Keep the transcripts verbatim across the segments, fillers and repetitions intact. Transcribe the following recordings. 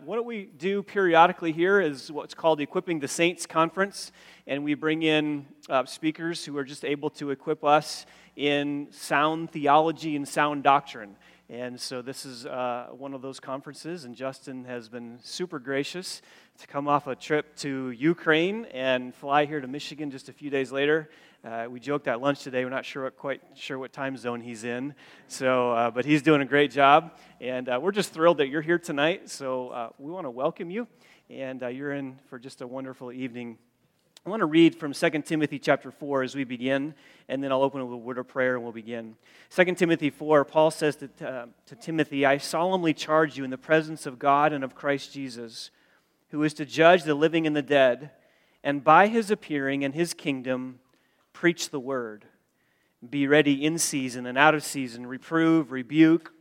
what do we do periodically here is what's called the Equipping the Saints Conference, and we bring in uh, speakers who are just able to equip us in sound theology and sound doctrine. And so this is uh, one of those conferences, and Justin has been super gracious to come off a trip to Ukraine and fly here to Michigan just a few days later. Uh, we joked at lunch today, we're not sure what, quite sure what time zone he's in, so uh, but he's doing a great job, and uh, we're just thrilled that you're here tonight, so uh, we want to welcome you, and uh, you're in for just a wonderful evening. I want to read from Second Timothy chapter four as we begin, and then I'll open with a word of prayer and we'll begin. Second Timothy four, Paul says to, uh, to Timothy, I solemnly charge you in the presence of God and of Christ Jesus, who is to judge the living and the dead, and by his appearing and his kingdom, preach the word. Be ready in season and out of season, reprove, rebuke,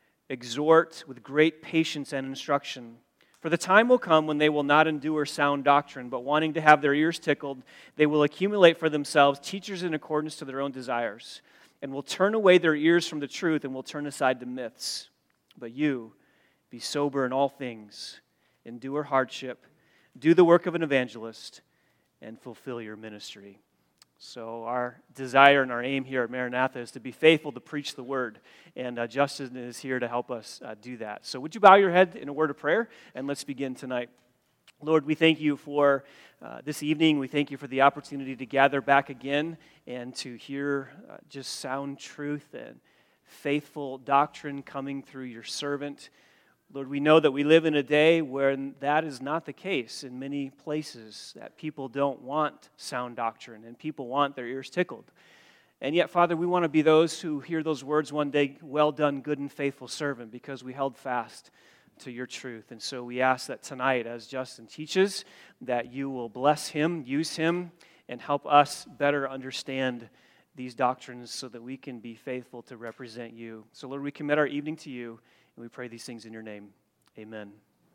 exhort with great patience and instruction. For the time will come when they will not endure sound doctrine, but wanting to have their ears tickled, they will accumulate for themselves teachers in accordance to their own desires, and will turn away their ears from the truth and will turn aside to myths. But you, be sober in all things, endure hardship, do the work of an evangelist, and fulfill your ministry. So our desire and our aim here at Maranatha is to be faithful to preach the word, and uh, Justin is here to help us uh, do that. So would you bow your head in a word of prayer, and let's begin tonight. Lord, we thank you for uh, this evening. We thank you for the opportunity to gather back again and to hear uh, just sound truth and faithful doctrine coming through your servant. Lord, we know that we live in a day where that is not the case in many places, that people don't want sound doctrine and people want their ears tickled. And yet, Father, we want to be those who hear those words one day, well done, good and faithful servant, because we held fast to your truth. And so we ask that tonight, as Justin teaches, that you will bless him, use him, and help us better understand these doctrines so that we can be faithful to represent you. So, Lord, we commit our evening to you. And we pray these things in your name. Amen.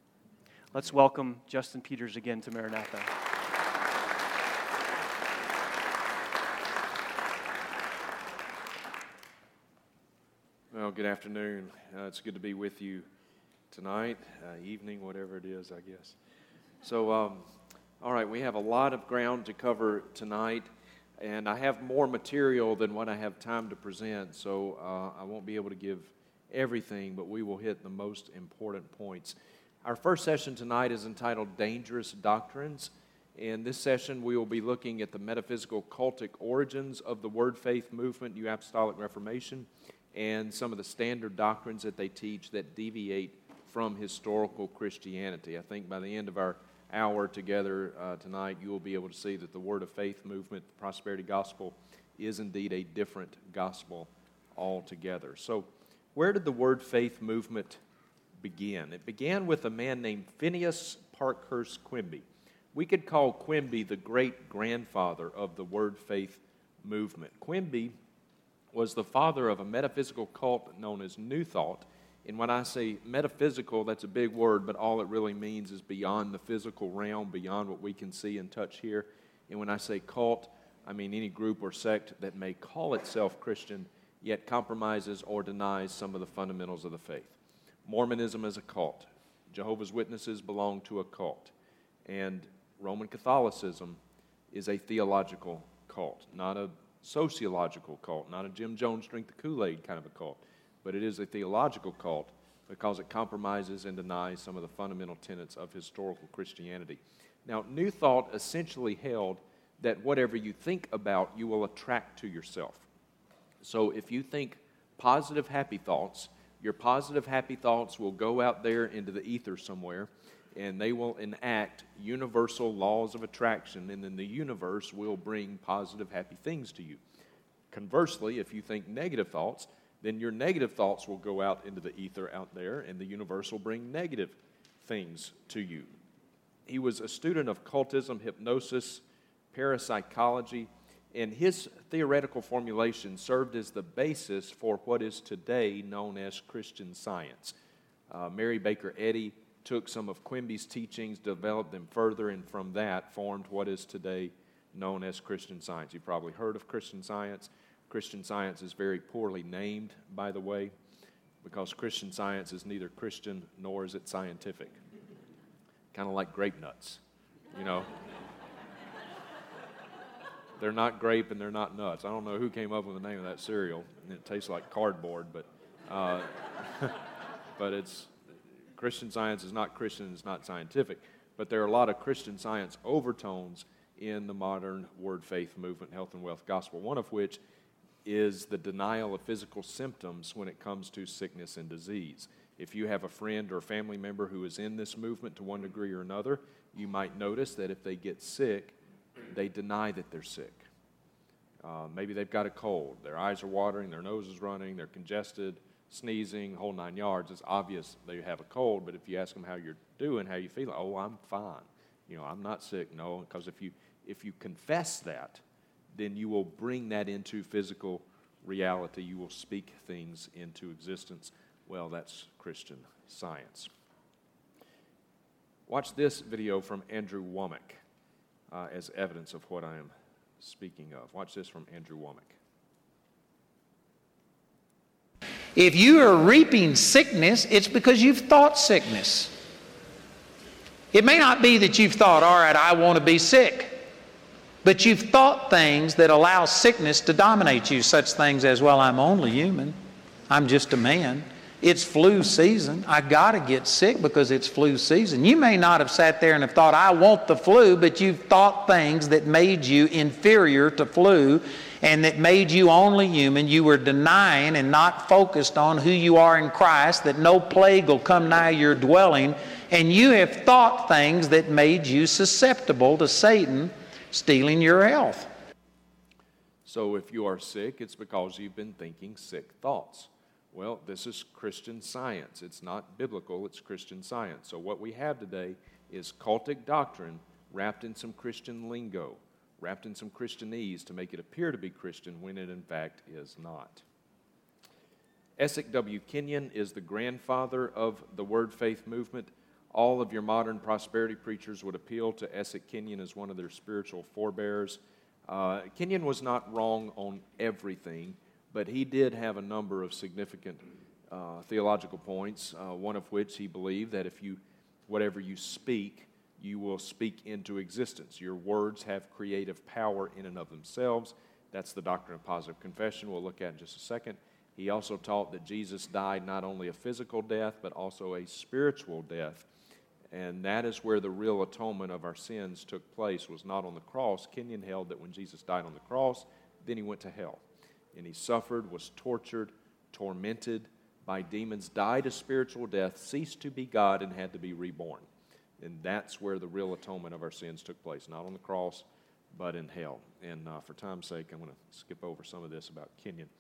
Let's welcome Justin Peters again to Maranatha. Well, good afternoon. Uh, it's good to be with you tonight, uh, evening, whatever it is, I guess. So, um, all right, we have a lot of ground to cover tonight, and I have more material than what I have time to present, so uh, I won't be able to give everything, but we will hit the most important points. Our first session tonight is entitled Dangerous Doctrines. In this session, we will be looking at the metaphysical cultic origins of the Word Faith movement, New Apostolic Reformation, and some of the standard doctrines that they teach that deviate from historical Christianity. I think by the end of our hour together uh, tonight, you will be able to see that the Word of Faith movement, the prosperity gospel, is indeed a different gospel altogether. So, where did the Word Faith movement begin? It began with a man named Phineas Parkhurst Quimby. We could call Quimby the great-grandfather of the Word Faith movement. Quimby was the father of a metaphysical cult known as New Thought. And when I say metaphysical, that's a big word, but all it really means is beyond the physical realm, beyond what we can see and touch here. And when I say cult, I mean any group or sect that may call itself Christian, yet compromises or denies some of the fundamentals of the faith. Mormonism is a cult. Jehovah's Witnesses belong to a cult. And Roman Catholicism is a theological cult, not a sociological cult, not a Jim Jones drink the Kool-Aid kind of a cult, but it is a theological cult because it compromises and denies some of the fundamental tenets of historical Christianity. Now, New Thought essentially held that whatever you think about, you will attract to yourself. So if you think positive, happy thoughts, your positive, happy thoughts will go out there into the ether somewhere, and they will enact universal laws of attraction, and then the universe will bring positive, happy things to you. Conversely, if you think negative thoughts, then your negative thoughts will go out into the ether out there, and the universe will bring negative things to you. He was a student of cultism, hypnosis, parapsychology, and his theoretical formulation served as the basis for what is today known as Christian Science. Uh, Mary Baker Eddy took some of Quimby's teachings, developed them further, and from that formed what is today known as Christian Science. You've probably heard of Christian Science. Christian Science is very poorly named, by the way, because Christian Science is neither Christian nor is it scientific. kind of like grape nuts, you know. They're not grape and they're not nuts. I don't know who came up with the name of that cereal. It tastes like cardboard, but uh, but it's Christian Science is not Christian, it's not scientific. But there are a lot of Christian Science overtones in the modern Word Faith movement, health and wealth gospel, one of which is the denial of physical symptoms when it comes to sickness and disease. If you have a friend or a family member who is in this movement to one degree or another, you might notice that if they get sick, they deny that they're sick. Uh, maybe they've got a cold. Their eyes are watering, their nose is running, they're congested, sneezing, whole nine yards. It's obvious they have a cold, but if you ask them how you're doing, how you feel, oh, I'm fine. You know, I'm not sick. No, because if you if you confess that, then you will bring that into physical reality. You will speak things into existence. Well, that's Christian Science. Watch this video from Andrew Wommack uh, as evidence of what I am speaking of. Watch this from Andrew Wommack. If you are reaping sickness, it's because you've thought sickness. It may not be that you've thought, all right, I want to be sick. But you've thought things that allow sickness to dominate you, such things as, well, I'm only human. I'm just a man. It's flu season. I got to get sick because it's flu season. You may not have sat there and have thought, I want the flu, but you've thought things that made you inferior to flu and that made you only human. You were denying and not focused on who you are in Christ, that no plague will come nigh your dwelling, and you have thought things that made you susceptible to Satan stealing your health. So if you are sick, it's because you've been thinking sick thoughts. Well, this is Christian Science. It's not biblical, it's Christian Science. So what we have today is cultic doctrine wrapped in some Christian lingo, wrapped in some Christianese to make it appear to be Christian when it in fact is not. Esek W. Kenyon is the grandfather of the Word Faith movement. All of your modern prosperity preachers would appeal to Esek Kenyon as one of their spiritual forebears. Uh, Kenyon was not wrong on everything, but he did have a number of significant uh, theological points, uh, one of which he believed that if you, whatever you speak, you will speak into existence. Your words have creative power in and of themselves. That's the doctrine of positive confession we'll look at in just a second. He also taught that Jesus died not only a physical death, but also a spiritual death. And that is where the real atonement of our sins took place, was not on the cross. Kenyon held that when Jesus died on the cross, then he went to hell. And he suffered, was tortured, tormented by demons, died a spiritual death, ceased to be God, and had to be reborn. And that's where the real atonement of our sins took place, not on the cross, but in hell. And uh, for time's sake, I'm going to skip over some of this about Kenyon.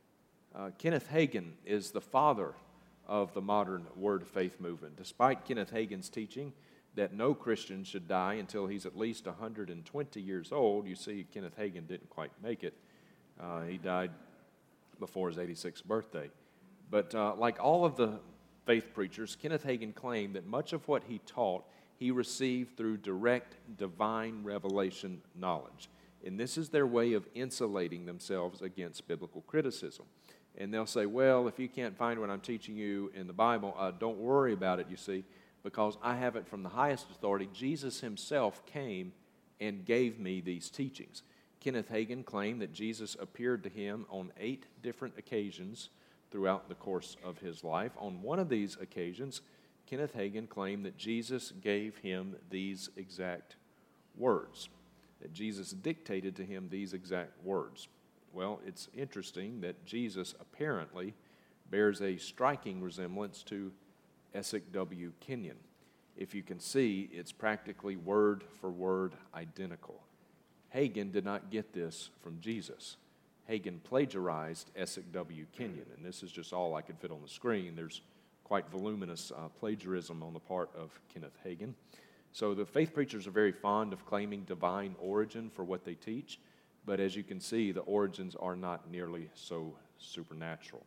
Uh, Kenneth Hagin is the father of the modern Word Faith movement. Despite Kenneth Hagin's teaching that no Christian should die until he's at least one hundred twenty years old, you see Kenneth Hagin didn't quite make it. Uh, he died before his eighty-sixth birthday. But uh, like all of the faith preachers, Kenneth Hagin claimed that much of what he taught he received through direct divine revelation knowledge. And this is their way of insulating themselves against biblical criticism. And they'll say, well, if you can't find what I'm teaching you in the Bible, uh, don't worry about it, you see, because I have it from the highest authority. Jesus himself came and gave me these teachings. Kenneth Hagin claimed that Jesus appeared to him on eight different occasions throughout the course of his life. On one of these occasions, Kenneth Hagin claimed that Jesus gave him these exact words, that Jesus dictated to him these exact words. Well, it's interesting that Jesus apparently bears a striking resemblance to Esek W. Kenyon. If you can see, it's practically word for word identical. Hagin did not get this from Jesus. Hagin plagiarized Esek W. Kenyon, and this is just all I could fit on the screen. There's quite voluminous uh, plagiarism on the part of Kenneth Hagin. So the faith preachers are very fond of claiming divine origin for what they teach, but as you can see, the origins are not nearly so supernatural.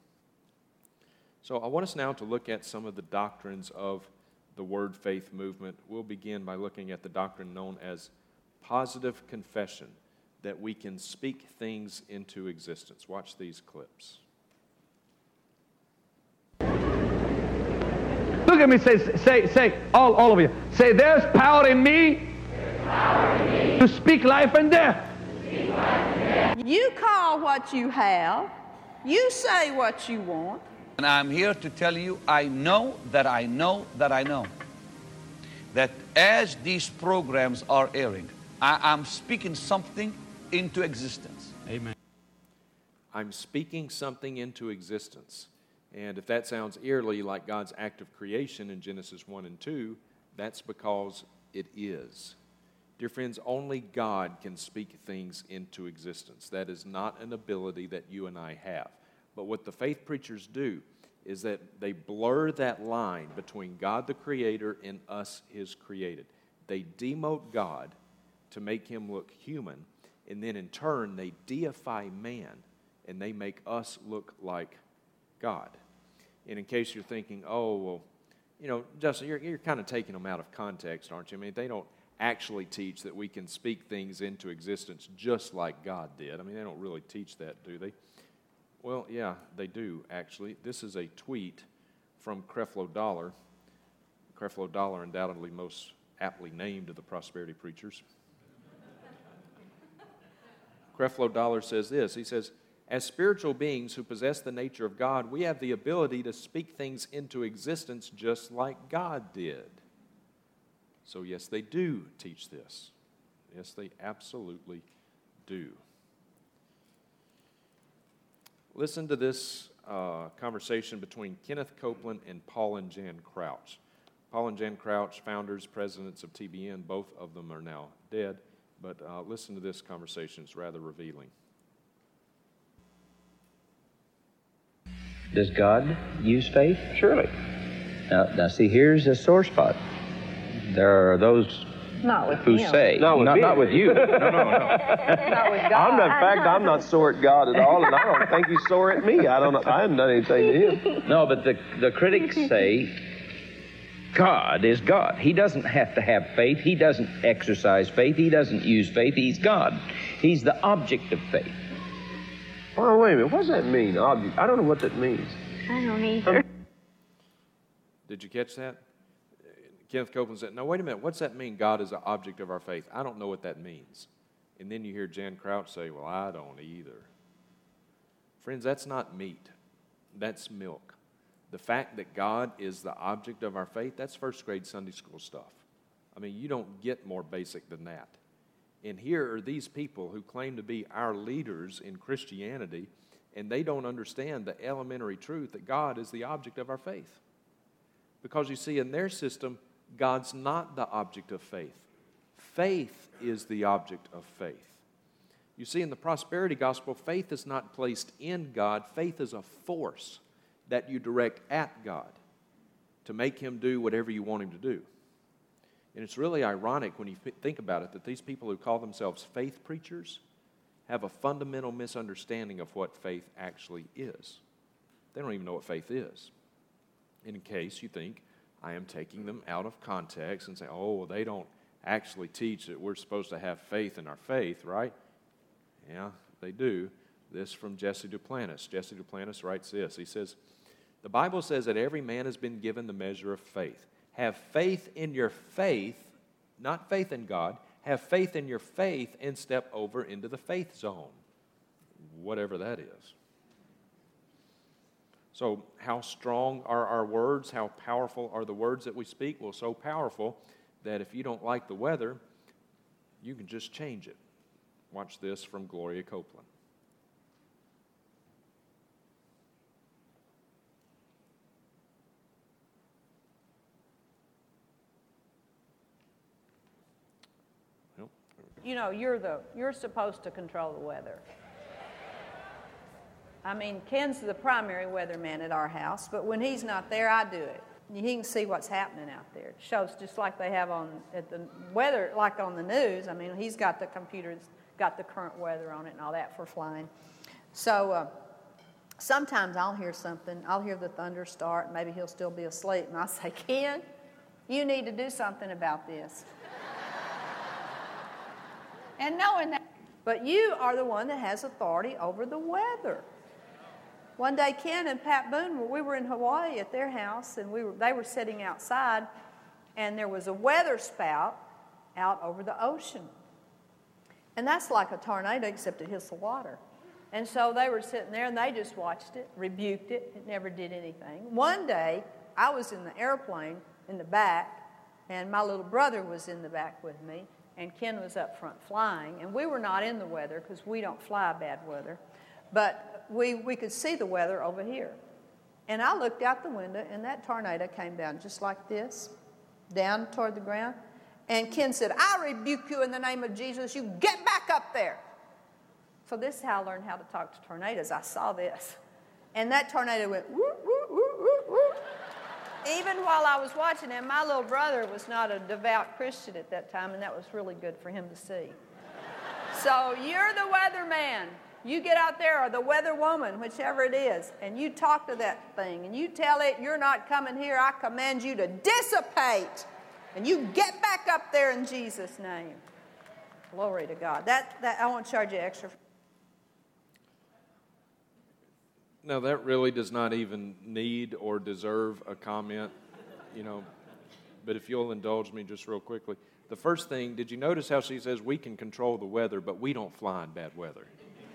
So I want us now to look at some of the doctrines of the Word Faith movement. We'll begin by looking at the doctrine known as positive confession, that we can speak things into existence. Watch these clips. Who Look at me, say, say, say, all, all of you. Say, there's power in me, power in me. to speak life and death. Speak life and death. You call what you have. You say what you want. And I'm here to tell you, I know that I know that I know that as these programs are airing, I am speaking something into existence. Amen. I'm speaking something into existence. And if that sounds eerily like God's act of creation in Genesis one and two, that's because it is. Dear friends, only God can speak things into existence. That is not an ability that you and I have. But what the faith preachers do is that they blur that line between God the Creator and us, His created. They demote God to make Him look human, and then in turn they deify man, and they make us look like God. And in case you're thinking, oh, well, you know, Justin, you're, you're kind of taking them out of context, aren't you? I mean, they don't actually teach that we can speak things into existence just like God did. I mean, they don't really teach that, do they? Well, yeah, they do, actually. This is a tweet from Creflo Dollar. Creflo Dollar, undoubtedly most aptly named of the prosperity preachers. Creflo Dollar says this. He says, as spiritual beings who possess the nature of God, we have the ability to speak things into existence just like God did. So yes, they do teach this. Yes, they absolutely do. Listen to this uh, conversation between Kenneth Copeland and Paul and Jan Crouch. Paul and Jan Crouch, founders, presidents of T B N, both of them are now dead, but uh, listen to this conversation. It's rather revealing. Does God use faith? Surely. Now, now see, here's a sore spot. There are those Not with who him. say, Not with not, me. not with you. No, no, no. Not with God. I'm not, in fact, I'm not sore at God at all, and I don't think He's sore at me. I don't. I haven't done anything to Him. No, but the, the critics say God is God. He doesn't have to have faith. He doesn't exercise faith. He doesn't use faith. He's God. He's the object of faith. Oh, wait a minute. What does that mean? Object? I don't know what that means. I don't either. Did you catch that? Kenneth Copeland said, now wait a minute, what's that mean, God is the object of our faith? I don't know what that means. And then you hear Jan Crouch say, well, I don't either. Friends, that's not meat. That's milk. The fact that God is the object of our faith, that's first grade Sunday school stuff. I mean, you don't get more basic than that. And here are these people who claim to be our leaders in Christianity, and they don't understand the elementary truth that God is the object of our faith. Because you see, in their system, God's not the object of faith. Faith is the object of faith. You see, in the prosperity gospel, faith is not placed in God. Faith is a force that you direct at God to make Him do whatever you want Him to do. And it's really ironic when you think about it that these people who call themselves faith preachers have a fundamental misunderstanding of what faith actually is. They don't even know what faith is. In case you think I am taking them out of context and saying, oh, well, they don't actually teach that we're supposed to have faith in our faith, right? Yeah, they do. This from Jesse Duplantis. Jesse Duplantis writes this. He says, the Bible says that every man has been given the measure of faith. Have faith in your faith, not faith in God. Have faith in your faith and step over into the faith zone, whatever that is. So how strong are our words? How powerful are the words that we speak? Well, so powerful that if you don't like the weather, you can just change it. Watch this from Gloria Copeland. You know, you're the you're supposed to control the weather. I mean, Ken's the primary weatherman at our house, but when he's not there, I do it. You can see what's happening out there. It shows just like they have on at the weather, like on the news. I mean, he's got the computer, got the current weather on it and all that for flying. So uh, sometimes I'll hear something. I'll hear the thunder start. Maybe he'll still be asleep, and I say, Ken, you need to do something about this. And knowing that, but you are the one that has authority over the weather. One day, Ken and Pat Boone, we were in Hawaii at their house, and we were, they were sitting outside, and there was a weather spout out over the ocean. And that's like a tornado, except it hits the water. And so they were sitting there, and they just watched it, rebuked it. It never did anything. One day, I was in the airplane in the back, and my little brother was in the back with me, and Ken was up front flying. And we were not in the weather because we don't fly bad weather. But we, we could see the weather over here. And I looked out the window, and that tornado came down just like this, down toward the ground. And Ken said, I rebuke you in the name of Jesus. You get back up there. So this is how I learned how to talk to tornadoes. I saw this. And that tornado went, whoop, whoop, whoop, whoop, whoop. Even while I was watching him, my little brother was not a devout Christian at that time, and that was really good for him to see. So you're the weatherman. You get out there, or the weather woman, whichever it is, and you talk to that thing, and you tell it, you're not coming here. I command you to dissipate. And you get back up there in Jesus' name. Glory to God. That, that I won't charge you extra. No, that really does not even need or deserve a comment, you know. But if you'll indulge me just real quickly. The first thing, did you notice how she says we can control the weather, but we don't fly in bad weather?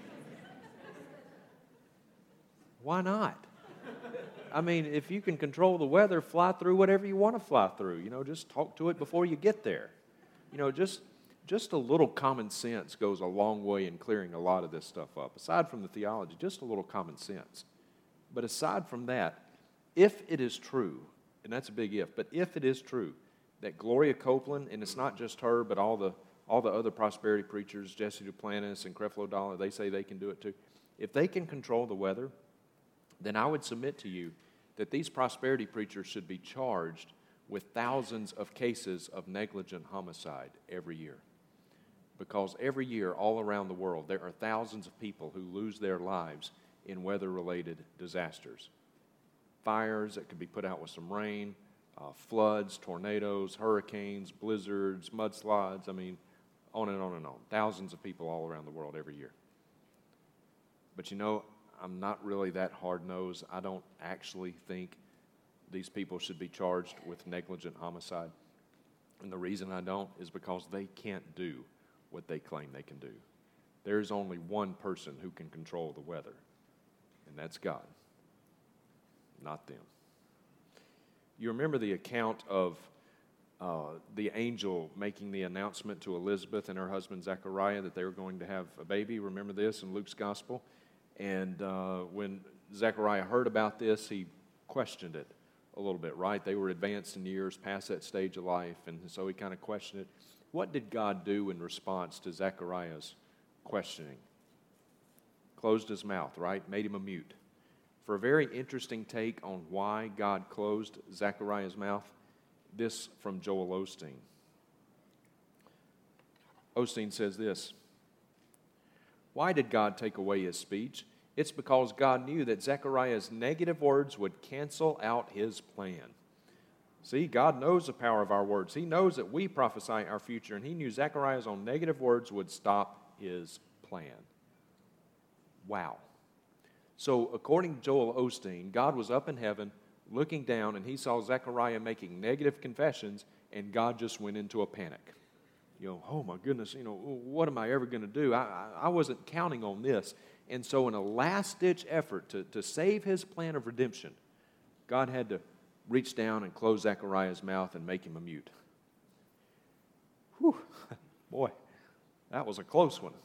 Why not? I mean, if you can control the weather, fly through whatever you want to fly through. You know, just talk to it before you get there. You know, just just a little common sense goes a long way in clearing a lot of this stuff up. Aside from the theology, just a little common sense. But aside from that, if it is true, and that's a big if, but if it is true that Gloria Copeland, and it's not just her, but all the all the other prosperity preachers, Jesse Duplantis and Creflo Dollar, they say they can do it too. If they can control the weather, then I would submit to you that these prosperity preachers should be charged with thousands of cases of negligent homicide every year. Because every year, all around the world, there are thousands of people who lose their lives in weather-related disasters. Fires that could be put out with some rain, uh, floods, tornadoes, hurricanes, blizzards, mudslides, I mean, on and on and on. Thousands of people all around the world every year. But you know, I'm not really that hard-nosed. I don't actually think these people should be charged with negligent homicide. And the reason I don't is because they can't do what they claim they can do. There's only one person who can control the weather, and that's God, not them. You remember the account of uh, the angel making the announcement to Elizabeth and her husband Zechariah that they were going to have a baby? Remember this in Luke's gospel? And uh, when Zechariah heard about this, he questioned it a little bit, right? They were advanced in years, past that stage of life, and so he kind of questioned it. What did God do in response to Zechariah's questioning? Closed his mouth, right? Made him a mute. For a very interesting take on why God closed Zechariah's mouth, this from Joel Osteen. Osteen says this: why did God take away his speech? It's because God knew that Zechariah's negative words would cancel out his plan. See, God knows the power of our words. He knows that we prophesy our future, and he knew Zechariah's own negative words would stop his plan. Wow. So, according to Joel Osteen, God was up in heaven looking down, and he saw Zechariah making negative confessions, and God just went into a panic. You know, oh my goodness, you know, what am I ever going to do? I, I, I wasn't counting on this. And so in a last-ditch effort to, to save his plan of redemption, God had to reach down and close Zechariah's mouth and make him a mute. Whew, boy, that was a close one.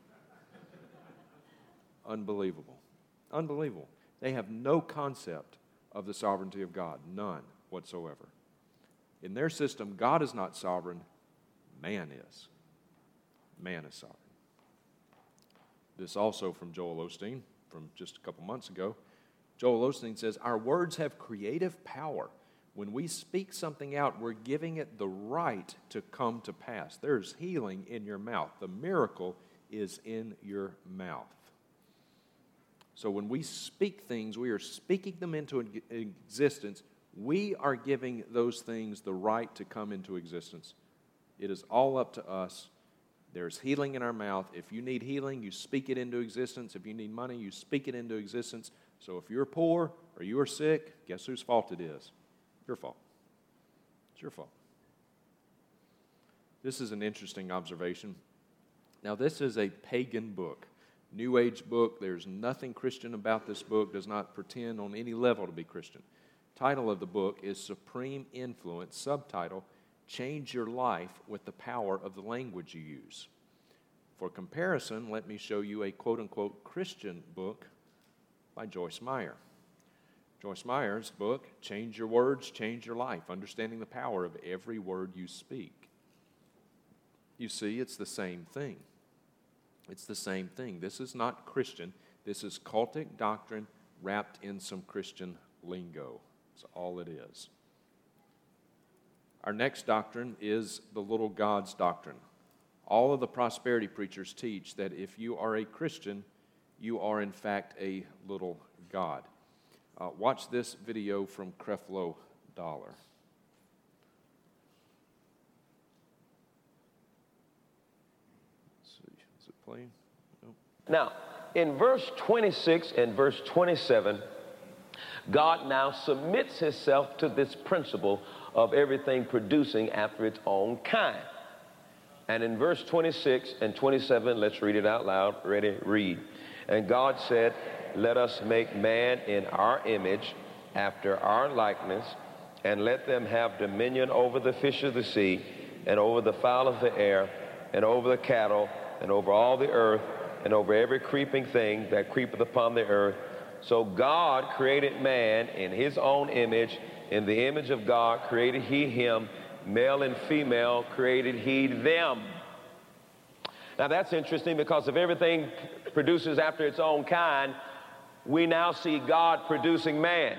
Unbelievable. Unbelievable. They have no concept of the sovereignty of God, none whatsoever. In their system, God is not sovereign, man is. Man is sovereign. This also from Joel Osteen, from just a couple months ago. Joel Osteen says, our words have creative power. When we speak something out, we're giving it the right to come to pass. There's healing in your mouth. The miracle is in your mouth. So when we speak things, we are speaking them into existence. We are giving those things the right to come into existence. It is all up to us. There's healing in our mouth. If you need healing, you speak it into existence. If you need money, you speak it into existence. So if you're poor or you are sick, guess whose fault it is? Your fault. It's your fault. This is an interesting observation. Now, this is a pagan book, New Age book. There's nothing Christian about this book, does not pretend on any level to be Christian. Title of the book is Supreme Influence. Subtitle, Change Your Life with the Power of the Language You Use. For comparison, let me show you a quote-unquote Christian book by Joyce Meyer. Joyce Meyer's book, Change Your Words, Change Your Life, Understanding the Power of Every Word You Speak. You see, it's the same thing. It's the same thing. This is not Christian. This is cultic doctrine wrapped in some Christian lingo. That's all it is. Our next doctrine is the little God's doctrine. All of the prosperity preachers teach that if you are a Christian, you are in fact a little God. Uh, watch this video from Creflo Dollar. Let's see, is it playing? No. Now, in verse twenty-six and verse twenty-seven, God now submits himself to this principle of everything producing after its own kind. And in verse twenty-six and twenty-seven, let's read it out loud. Ready? Read. And God said, let us make man in our image, after our likeness, and let them have dominion over the fish of the sea, and over the fowl of the air, and over the cattle, and over all the earth, and over every creeping thing that creepeth upon the earth. So God created man in his own image. In the image of God created he him. Male and female created he them. Now that's interesting, because if everything produces after its own kind, we now see God producing man.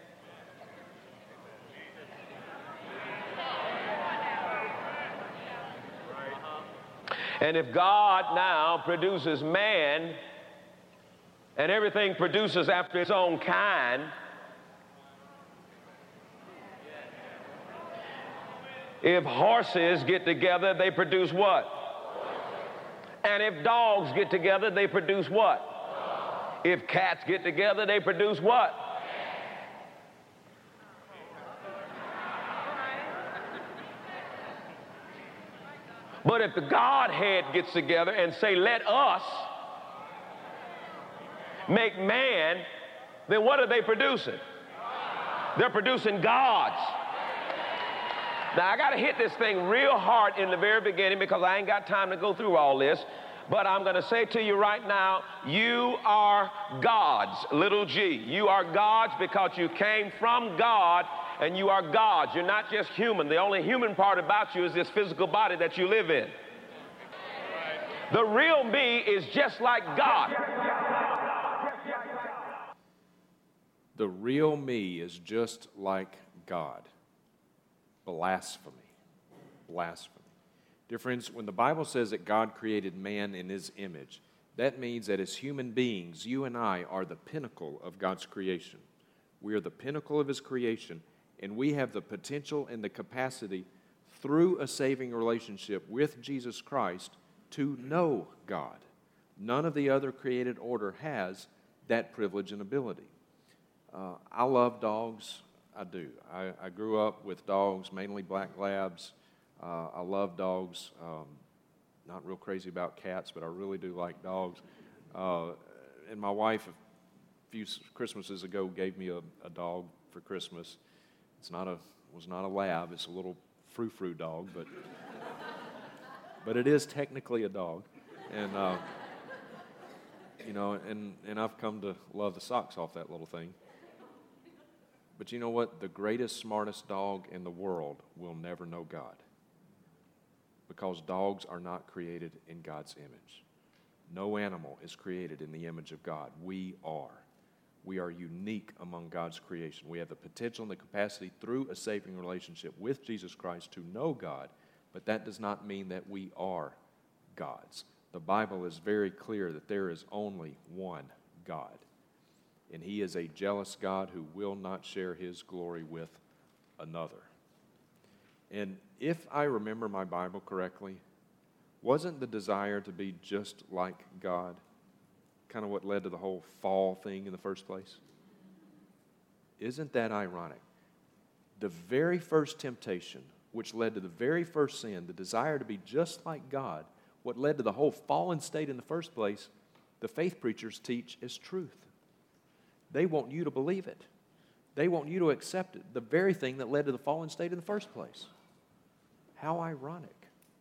And if God now produces man, and everything produces after its own kind, if horses get together, they produce what? And if dogs get together, they produce what? If cats get together, they produce what? But if the Godhead gets together and say, let us make man, then what are they producing? They're producing gods. Now, I got to hit this thing real hard in the very beginning, because I ain't got time to go through all this. But I'm going to say to you right now, you are gods, little g. You are gods because you came from God, and you are gods. You're not just human. The only human part about you is this physical body that you live in. The real me is just like God. The real me is just like God. Blasphemy. Blasphemy. Dear friends, when the Bible says that God created man in his image, that means that as human beings, you and I are the pinnacle of God's creation. We are the pinnacle of his creation, and we have the potential and the capacity through a saving relationship with Jesus Christ to know God. None of the other created order has that privilege and ability. Uh, I love dogs. I do. I, I grew up with dogs, mainly black labs. Uh, I love dogs. Um, not real crazy about cats, but I really do like dogs. Uh, and my wife, a few Christmases ago, gave me a, a dog for Christmas. It's not a was not a lab. It's a little frou-frou dog, but but it is technically a dog. And uh, you know, and and I've come to love the socks off that little thing. But you know what? The greatest, smartest dog in the world will never know God, because dogs are not created in God's image. No animal is created in the image of God. We are. We are unique among God's creation. We have the potential and the capacity through a saving relationship with Jesus Christ to know God, but that does not mean that we are gods. The Bible is very clear that there is only one God. And he is a jealous God who will not share his glory with another. And if I remember my Bible correctly, wasn't the desire to be just like God? kind of what led to the whole fall thing in the first place? Isn't that ironic? The very first temptation, which led to the very first sin, the desire to be just like God, what led to the whole fallen state in the first place, the faith preachers teach as truth. They want you to believe it. They want you to accept it, the very thing that led to the fallen state in the first place. How ironic.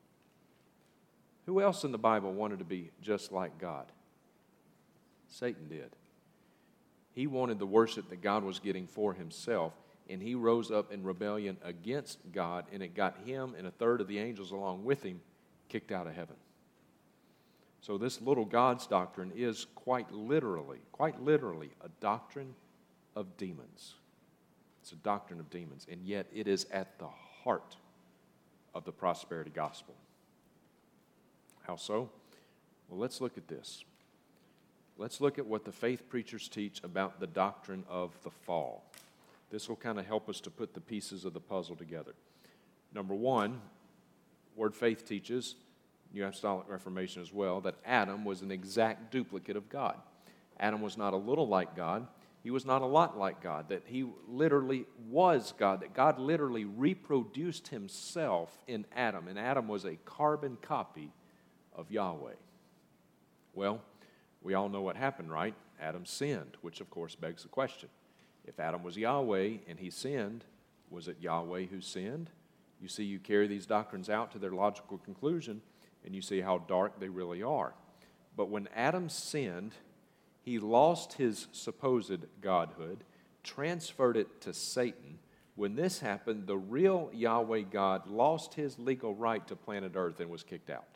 Who else in the Bible wanted to be just like God? Satan did. He wanted the worship that God was getting for himself, and he rose up in rebellion against God, and it got him and a third of the angels along with him kicked out of heaven. So this little God's doctrine is quite literally, quite literally a doctrine of demons. It's a doctrine of demons, and yet it is at the heart of the prosperity gospel. How so? Well, let's look at this. Let's look at what the faith preachers teach about the doctrine of the fall. This will kind of help us to put the pieces of the puzzle together. Number one, Word Faith teaches, New Apostolic Reformation as well, that Adam was an exact duplicate of God. Adam was not a little like God. He was not a lot like God, that he literally was God, that God literally reproduced himself in Adam, and Adam was a carbon copy of Yahweh. Well, we all know what happened, right? Adam sinned, which of course begs the question. If Adam was Yahweh and he sinned, was it Yahweh who sinned? You see, you carry these doctrines out to their logical conclusion, and you see how dark they really are. But when Adam sinned, he lost his supposed godhood, transferred it to Satan. When this happened, the real Yahweh God lost his legal right to planet Earth and was kicked out.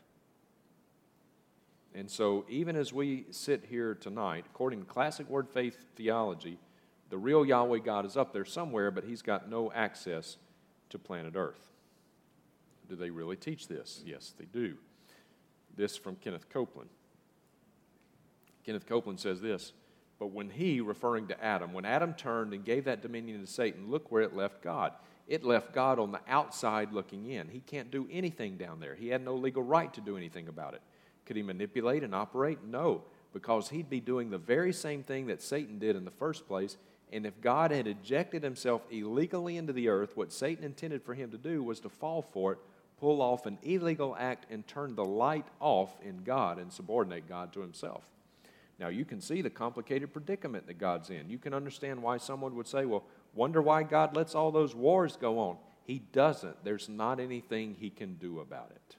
And so even as we sit here tonight, according to classic Word Faith theology, the real Yahweh God is up there somewhere, but he's got no access to planet Earth. Do they really teach this? Yes, they do. This from Kenneth Copeland. Kenneth Copeland says this, but when he, referring to Adam, when Adam turned and gave that dominion to Satan, look where it left God. It left God on the outside looking in. He can't do anything down there. He had no legal right to do anything about it. Could he manipulate and operate? No, because he'd be doing the very same thing that Satan did in the first place. And if God had ejected himself illegally into the earth, what Satan intended for him to do was to fall for it, pull off an illegal act, and turn the light off in God and subordinate God to himself. Now, you can see the complicated predicament that God's in. You can understand why someone would say, well, wonder why God lets all those wars go on. He doesn't. There's not anything he can do about it.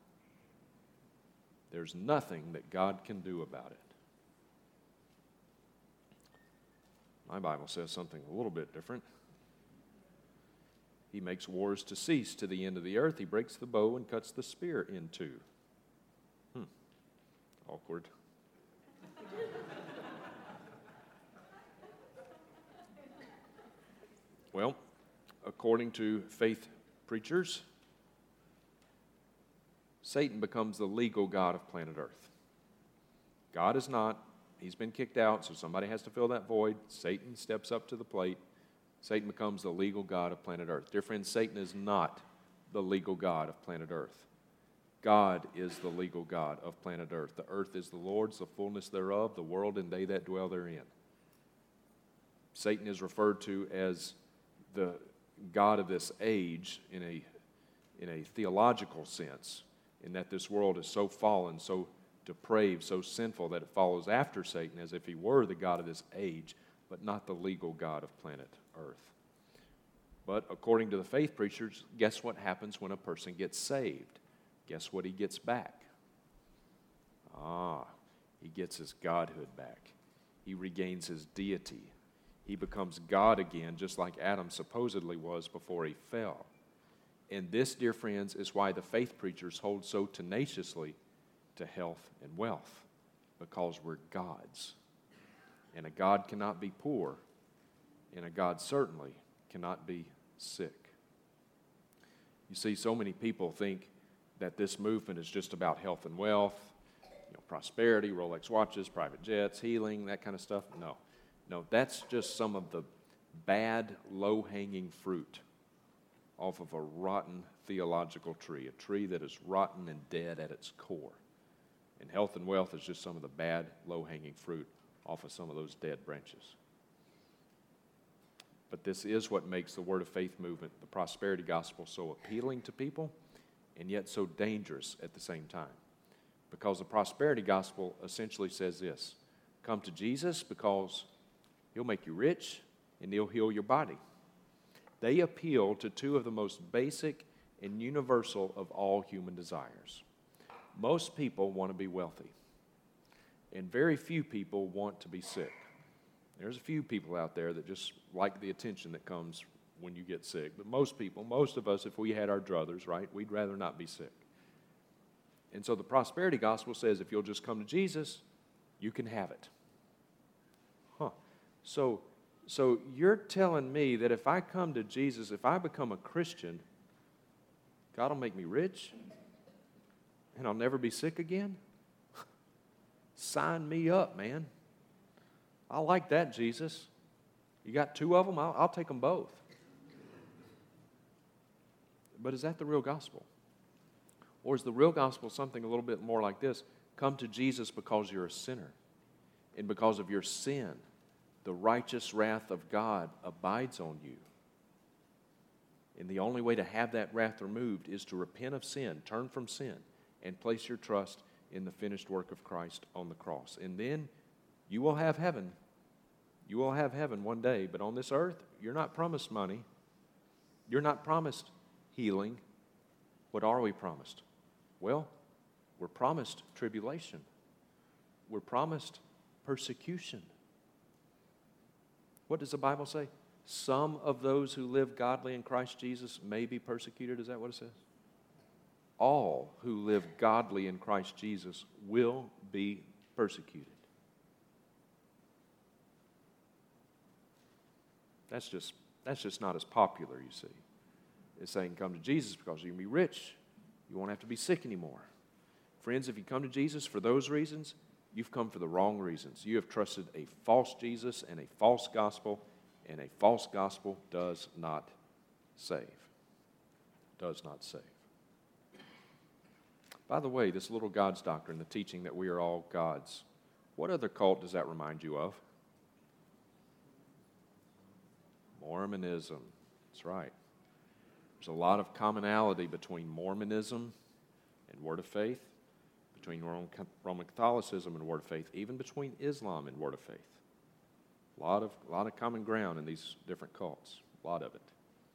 There's nothing that God can do about it. My Bible says something a little bit different. He makes wars to cease to the end of the earth. He breaks the bow and cuts the spear in two. Hmm. Awkward. Well, according to faith preachers, Satan becomes the legal god of planet Earth. God is not. He's been kicked out, so somebody has to fill that void. Satan steps up to the plate. Satan becomes the legal god of planet Earth. Dear friends, Satan is not the legal god of planet Earth. God is the legal god of planet Earth. The earth is the Lord's, the fullness thereof, the world and they that dwell therein. Satan is referred to as the god of this age in a, in a theological sense, in that this world is so fallen, so depraved, so sinful that it follows after Satan as if he were the god of this age, but not the legal god of planet Earth. But according to the faith preachers, guess what happens when a person gets saved? Guess what he gets back? Ah, he gets his godhood back. He regains his deity. He becomes God again, just like Adam supposedly was before he fell. And this, dear friends, is why the faith preachers hold so tenaciously to health and wealth, because we're gods. And a God cannot be poor, and a God certainly cannot be sick. You see, so many people think that this movement is just about health and wealth, you know, prosperity, Rolex watches, private jets, healing, that kind of stuff. No, no, that's just some of the bad, low-hanging fruit off of a rotten theological tree, a tree that is rotten and dead at its core. And health and wealth is just some of the bad, low-hanging fruit off of some of those dead branches. But this is what makes the Word of Faith movement, the prosperity gospel, so appealing to people and yet so dangerous at the same time. Because the prosperity gospel essentially says this: come to Jesus because He'll make you rich and He'll heal your body. They appeal to two of the most basic and universal of all human desires. Most people want to be wealthy, and very few people want to be sick. There's a few people out there that just like the attention that comes when you get sick, but most people, most of us, if we had our druthers, right, we'd rather not be sick. And so the prosperity gospel says if you'll just come to Jesus, you can have it. Huh. So, so you're telling me that if I come to Jesus, if I become a Christian, God will make me rich and I'll never be sick again? Sign me up, man. I like that, Jesus. You got two of them? I'll, I'll take them both. But is that the real gospel? Or is the real gospel something a little bit more like this? Come to Jesus because you're a sinner. And because of your sin, the righteous wrath of God abides on you. And the only way to have that wrath removed is to repent of sin, turn from sin, and place your trust in the finished work of Christ on the cross. And then you will have heaven. You will have heaven one day. But on this earth, you're not promised money. You're not promised healing. What are we promised? Well, we're promised tribulation. We're promised persecution. What does the Bible say? Some of those who live godly in Christ Jesus may be persecuted. Is that what it says? All who live godly in Christ Jesus will be persecuted. That's just, that's just not as popular, you see. It's saying come to Jesus because you can be rich. You won't have to be sick anymore. Friends, if you come to Jesus for those reasons, you've come for the wrong reasons. You have trusted a false Jesus and a false gospel, and a false gospel does not save. Does not save. By the way, this little God's doctrine, the teaching that we are all gods, what other cult does that remind you of? Mormonism. That's right. There's a lot of commonality between Mormonism and Word of Faith, between Roman Catholicism and Word of Faith, even between Islam and Word of Faith. A lot of, a lot of common ground in these different cults. A lot of it.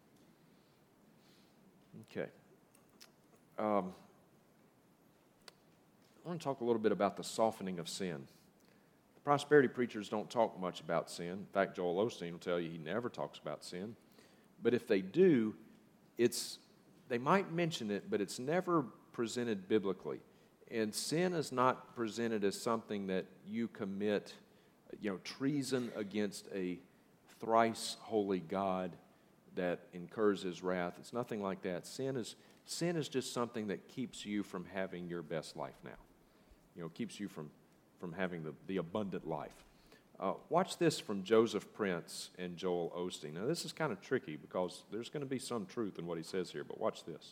Okay. Um, I want to talk a little bit about the softening of sin. The prosperity preachers don't talk much about sin. In fact, Joel Osteen will tell you he never talks about sin. But if they do, it's they might mention it, but it's never presented biblically. And sin is not presented as something that you commit, you know, treason against a thrice holy God that incurs His wrath. It's nothing like that. Sin is sin is just something that keeps you from having your best life now. You know, keeps you from, from having the, the abundant life. Uh, watch this from Joseph Prince and Joel Osteen. Now, this is kind of tricky because there's going to be some truth in what he says here, but watch this.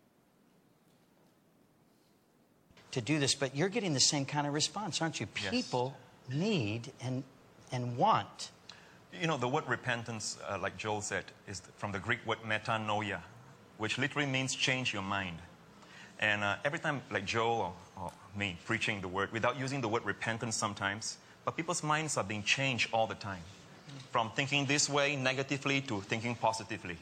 To do this, but you're getting the same kind of response, aren't you? People yes. need and and want. You know, the word repentance, uh, like Joel said, is from the Greek word metanoia, which literally means change your mind. And uh, every time, like Joel or, or me, preaching the word, without using the word repentance sometimes, but people's minds are being changed all the time. From thinking this way negatively to thinking positively.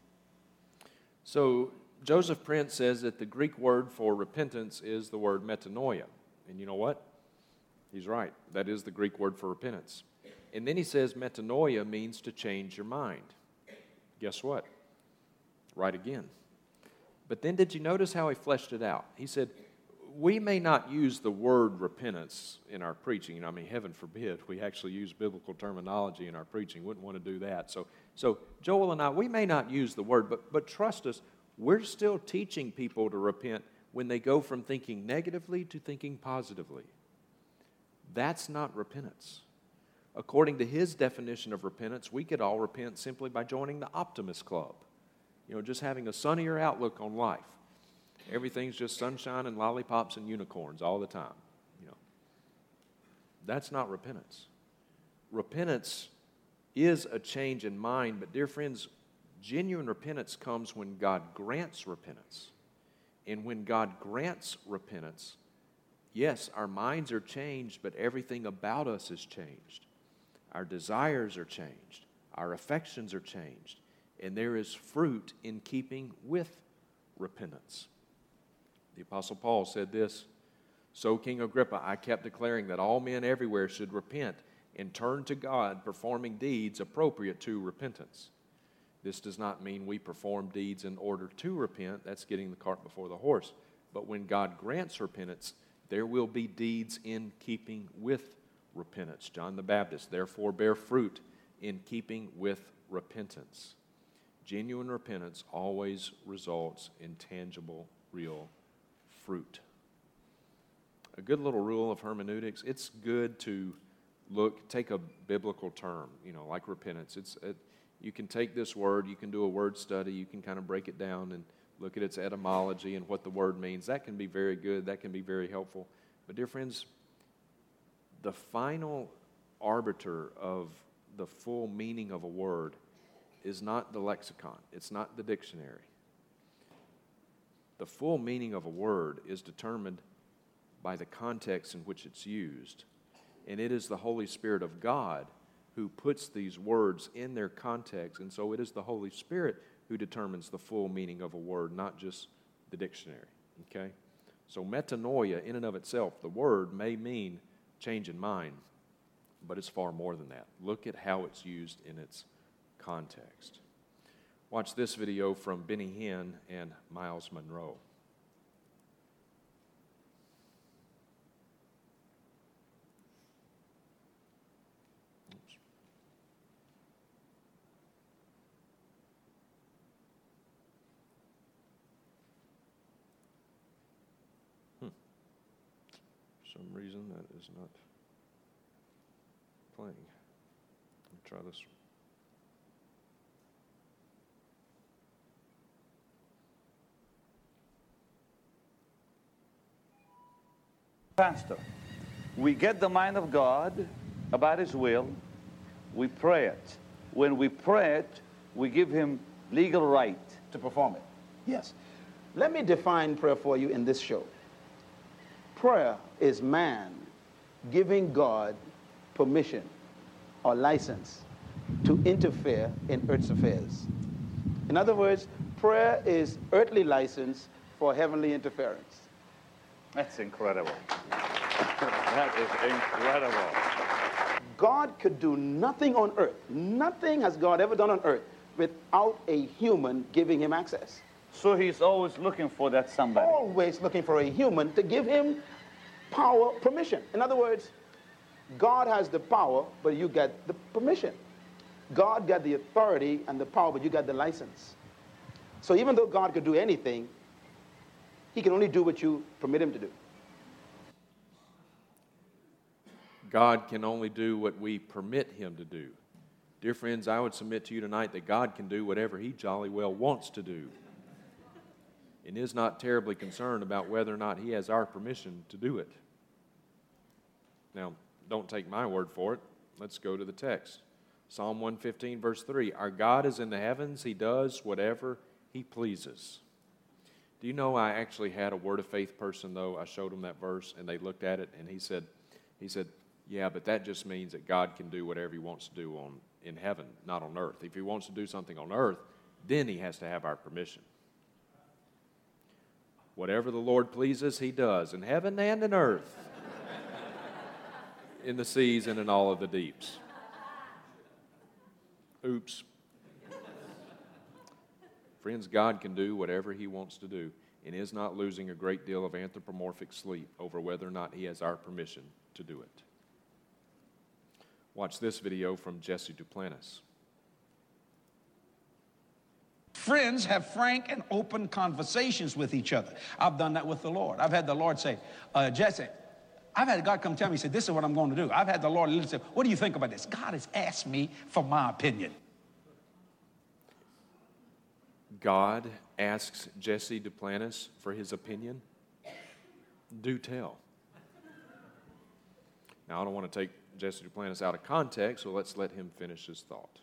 So Joseph Prince says that the Greek word for repentance is the word metanoia. And you know what? He's right. That is the Greek word for repentance. And then he says metanoia means to change your mind. Guess what? Right again. But then did you notice how he fleshed it out? He said, we may not use the word repentance in our preaching. I mean, heaven forbid we actually use biblical terminology in our preaching. Wouldn't want to do that. So, so Joel and I, we may not use the word, but, but trust us, we're still teaching people to repent when they go from thinking negatively to thinking positively. That's not repentance. According to his definition of repentance, we could all repent simply by joining the Optimist Club. You know, just having a sunnier outlook on life. Everything's just sunshine and lollipops and unicorns all the time. That's not repentance. Repentance is a change in mind, but dear friends, genuine repentance comes when God grants repentance. And when God grants repentance, yes, our minds are changed, but everything about us is changed. Our desires are changed. Our affections are changed. And there is fruit in keeping with repentance. The Apostle Paul said this, "So, King Agrippa, I kept declaring that all men everywhere should repent and turn to God, performing deeds appropriate to repentance." This does not mean we perform deeds in order to repent. That's getting the cart before the horse. But when God grants repentance, there will be deeds in keeping with repentance. John the Baptist, therefore bear fruit in keeping with repentance. Genuine repentance always results in tangible, real fruit. A good little rule of hermeneutics, it's good to look, take a biblical term, you know, like repentance. It's it, you can take this word, you can do a word study, you can kind of break it down and look at its etymology and what the word means. That can be very good, that can be very helpful. But dear friends, the final arbiter of the full meaning of a word is not the lexicon, it's not the dictionary. The full meaning of a word is determined by the context in which it's used. And it is the Holy Spirit of God who puts these words in their context. And so it is the Holy Spirit who determines the full meaning of a word, not just the dictionary. Okay? So metanoia, in and of itself, the word may mean change in mind, but it's far more than that. Look at how it's used in its context. Watch this video from Benny Hinn and Miles Monroe. Hmm. For some reason that is not playing. Let me try this one. Pastor, we get the mind of God about His will, we pray it. When we pray it, we give Him legal right to perform it. Yes. Let me define prayer for you in this show. Prayer is man giving God permission or license to interfere in earth's affairs. In other words, prayer is earthly license for heavenly interference. That's incredible. That is incredible. God could do nothing on earth. Nothing has God ever done on earth without a human giving him access. So he's always looking for that somebody. Always looking for a human to give him power, permission. In other words, God has the power, but you get the permission. God got the authority and the power, but you got the license. So even though God could do anything, he can only do what you permit him to do. God can only do what we permit him to do. Dear friends, I would submit to you tonight that God can do whatever he jolly well wants to do, and is not terribly concerned about whether or not he has our permission to do it. Now, don't take my word for it. Let's go to the text. Psalm one fifteen, verse three. Our God is in the heavens. He does whatever he pleases. Do you know I actually had a Word of Faith person, though? I showed them that verse, and they looked at it, and he said, he said, yeah, but that just means that God can do whatever he wants to do on in heaven, not on earth. If he wants to do something on earth, then he has to have our permission. Whatever the Lord pleases, he does, in heaven and in earth, in the seas and in all of the deeps. Oops. Friends, God can do whatever he wants to do and is not losing a great deal of anthropomorphic sleep over whether or not he has our permission to do it. Watch this video from Jesse Duplantis. Friends have frank and open conversations with each other. I've done that with the Lord. I've had the Lord say, uh, Jesse, I've had God come tell me, he said, this is what I'm going to do. I've had the Lord literally say, what do you think about this? God has asked me for my opinion. God asks Jesse Duplantis for his opinion? Do tell. Now, I don't want to take Jesse Duplantis out of context, so let's let him finish his thought.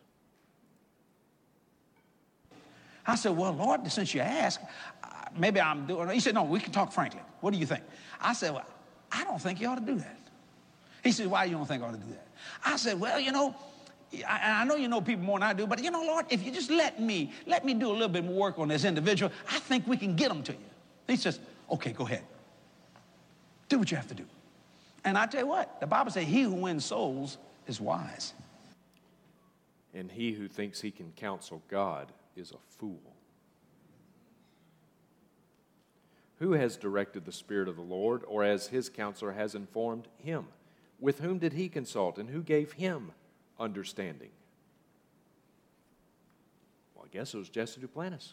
I said, well, Lord, since you ask, uh, maybe I'm doing it. He said, no, we can talk frankly. What do you think? I said, well, I don't think you ought to do that. He said, why you don't think I ought to do that? I said, well, you know, I, I know you know people more than I do, but you know, Lord, if you just let me, let me do a little bit more work on this individual, I think we can get them to you. He says, okay, go ahead. Do what you have to do. And I tell you what, the Bible says he who wins souls is wise. And he who thinks he can counsel God is a fool. Who has directed the Spirit of the Lord, or as his counselor has informed him? With whom did he consult, and who gave him understanding? Well, I guess it was Jesse Duplantis.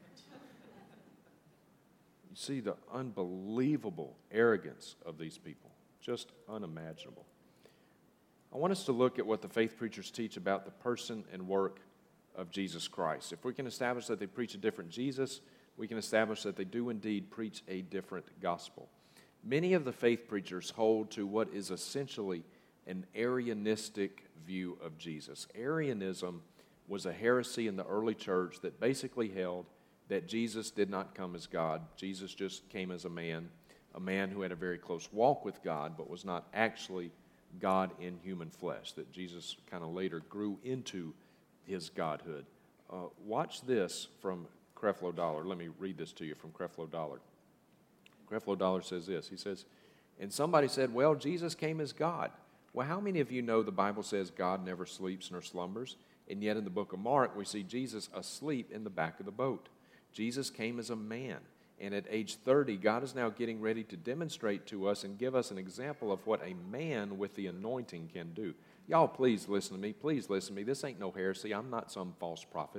You see the unbelievable arrogance of these people, just unimaginable. I want us to look at what the faith preachers teach about the person and work of Jesus Christ. If we can establish that they preach a different Jesus, we can establish that they do indeed preach a different gospel. Many of the faith preachers hold to what is essentially an Arianistic view of Jesus. Arianism was a heresy in the early church that basically held that Jesus did not come as God. Jesus just came as a man, a man who had a very close walk with God, but was not actually God in human flesh, that Jesus kind of later grew into his godhood. Uh, watch this from Creflo Dollar. Let me read this to you from Creflo Dollar. Creflo Dollar says this. He says, and somebody said, well, Jesus came as God. Well, how many of you know the Bible says God never sleeps nor slumbers? And yet in the book of Mark, we see Jesus asleep in the back of the boat. Jesus came as a man. And at age thirty, God is now getting ready to demonstrate to us and give us an example of what a man with the anointing can do. Y'all, please listen to me. Please listen to me. This ain't no heresy. I'm not some false prophet.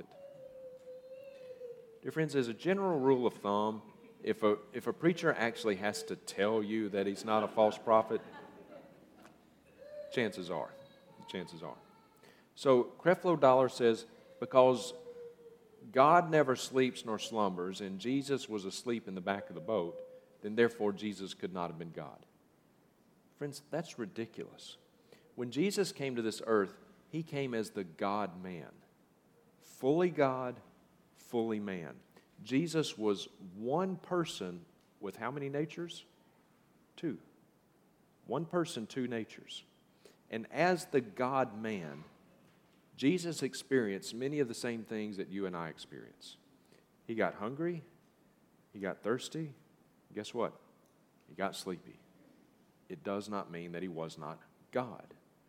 Dear friends, as a general rule of thumb, if a, if a preacher actually has to tell you that he's not a false prophet, chances are. Chances are. So Creflo Dollar says, because God never sleeps nor slumbers, and Jesus was asleep in the back of the boat, then therefore Jesus could not have been God. Friends, that's ridiculous. When Jesus came to this earth, he came as the God-man. Fully God, fully man. Jesus was one person with how many natures? Two. One person, two natures. And as the God-man, Jesus experienced many of the same things that you and I experience. He got hungry. He got thirsty. Guess what? He got sleepy. It does not mean that he was not God.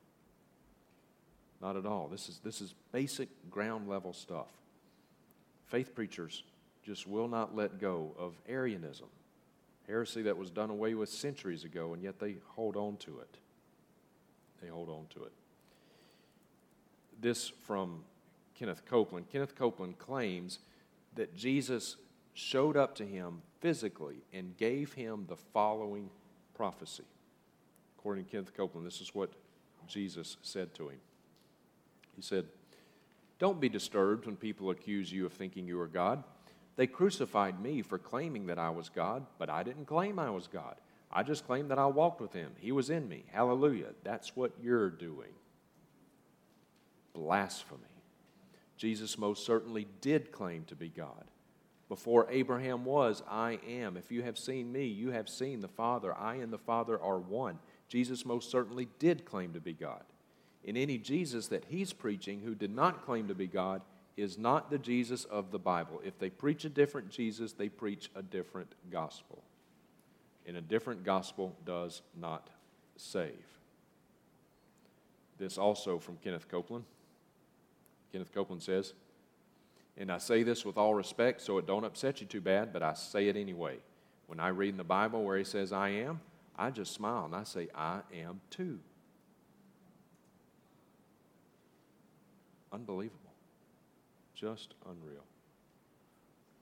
Not at all. This is, this is basic ground level stuff. Faith preachers just will not let go of Arianism, heresy that was done away with centuries ago, and yet they hold on to it. They hold on to it. This from Kenneth Copeland. Kenneth Copeland claims that Jesus showed up to him physically and gave him the following prophecy. According to Kenneth Copeland, this is what Jesus said to him. He said, don't be disturbed when people accuse you of thinking you are God. They crucified me for claiming that I was God, but I didn't claim I was God. I just claimed that I walked with him. He was in me. Hallelujah. That's what you're doing. Blasphemy. Jesus most certainly did claim to be God. Before Abraham was, I am. If you have seen me, you have seen the Father. I and the Father are one. Jesus most certainly did claim to be God. And any Jesus that he's preaching who did not claim to be God is not the Jesus of the Bible. If they preach a different Jesus, they preach a different gospel. And a different gospel does not save. This also from Kenneth Copeland. Kenneth Copeland says, and I say this with all respect so it don't upset you too bad, but I say it anyway. When I read in the Bible where he says I am, I just smile and I say I am too. Unbelievable. Just unreal.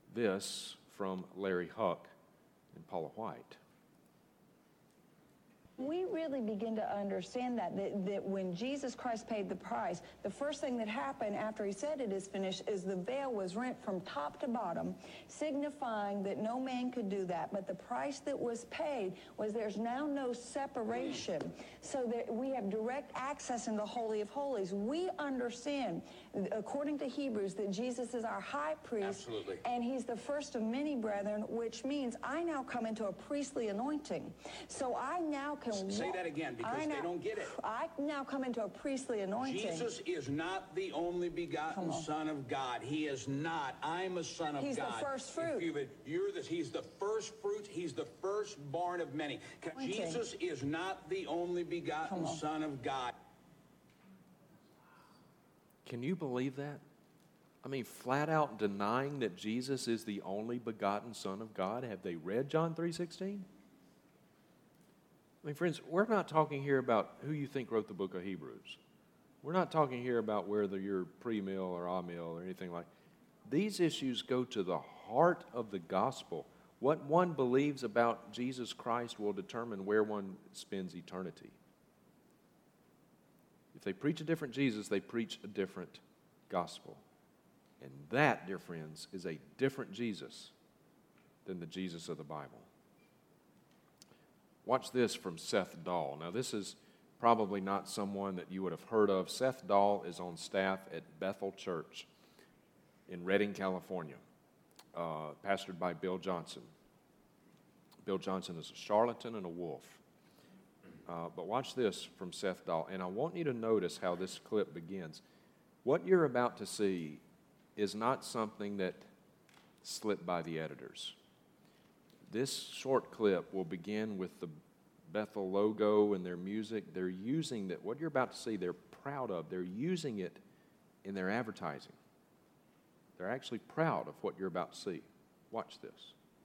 This from Larry Huck and Paula White. We really begin to understand that, that, that when Jesus Christ paid the price, the first thing that happened after he said it is finished is the veil was rent from top to bottom, signifying that no man could do that. But the price that was paid was there's now no separation, so that we have direct access in the Holy of Holies. We understand, according to Hebrews, that Jesus is our high priest. Absolutely. And he's the first of many brethren, which means I now come into a priestly anointing. So I now can Say that again, because I now, they don't get it. I now come into a priestly anointing. Jesus is not the only begotten Son of God. He is not. I'm a son of he's God. He's the first fruit. If you've, you're the, he's the first fruit. He's the firstborn of many. Jesus is not the only begotten Son of God. Can you believe that? I mean, flat out denying that Jesus is the only begotten Son of God. Have they read John three sixteen? I mean, friends, we're not talking here about who you think wrote the book of Hebrews. We're not talking here about whether you're pre-mill or amill or anything like that. These issues go to the heart of the gospel. What one believes about Jesus Christ will determine where one spends eternity. If they preach a different Jesus, they preach a different gospel. And that, dear friends, is a different Jesus than the Jesus of the Bible. Watch this from Seth Dahl. Now, this is probably not someone that you would have heard of. Seth Dahl is on staff at Bethel Church in Redding, California, uh, pastored by Bill Johnson. Bill Johnson is a charlatan and a wolf. Uh, but watch this from Seth Dahl, and I want you to notice how this clip begins. What you're about to see is not something that slipped by the editors. This short clip will begin with the Bethel logo and their music. They're using that. What you're about to see, they're proud of. They're using it in their advertising. They're actually proud of what you're about to see. Watch this.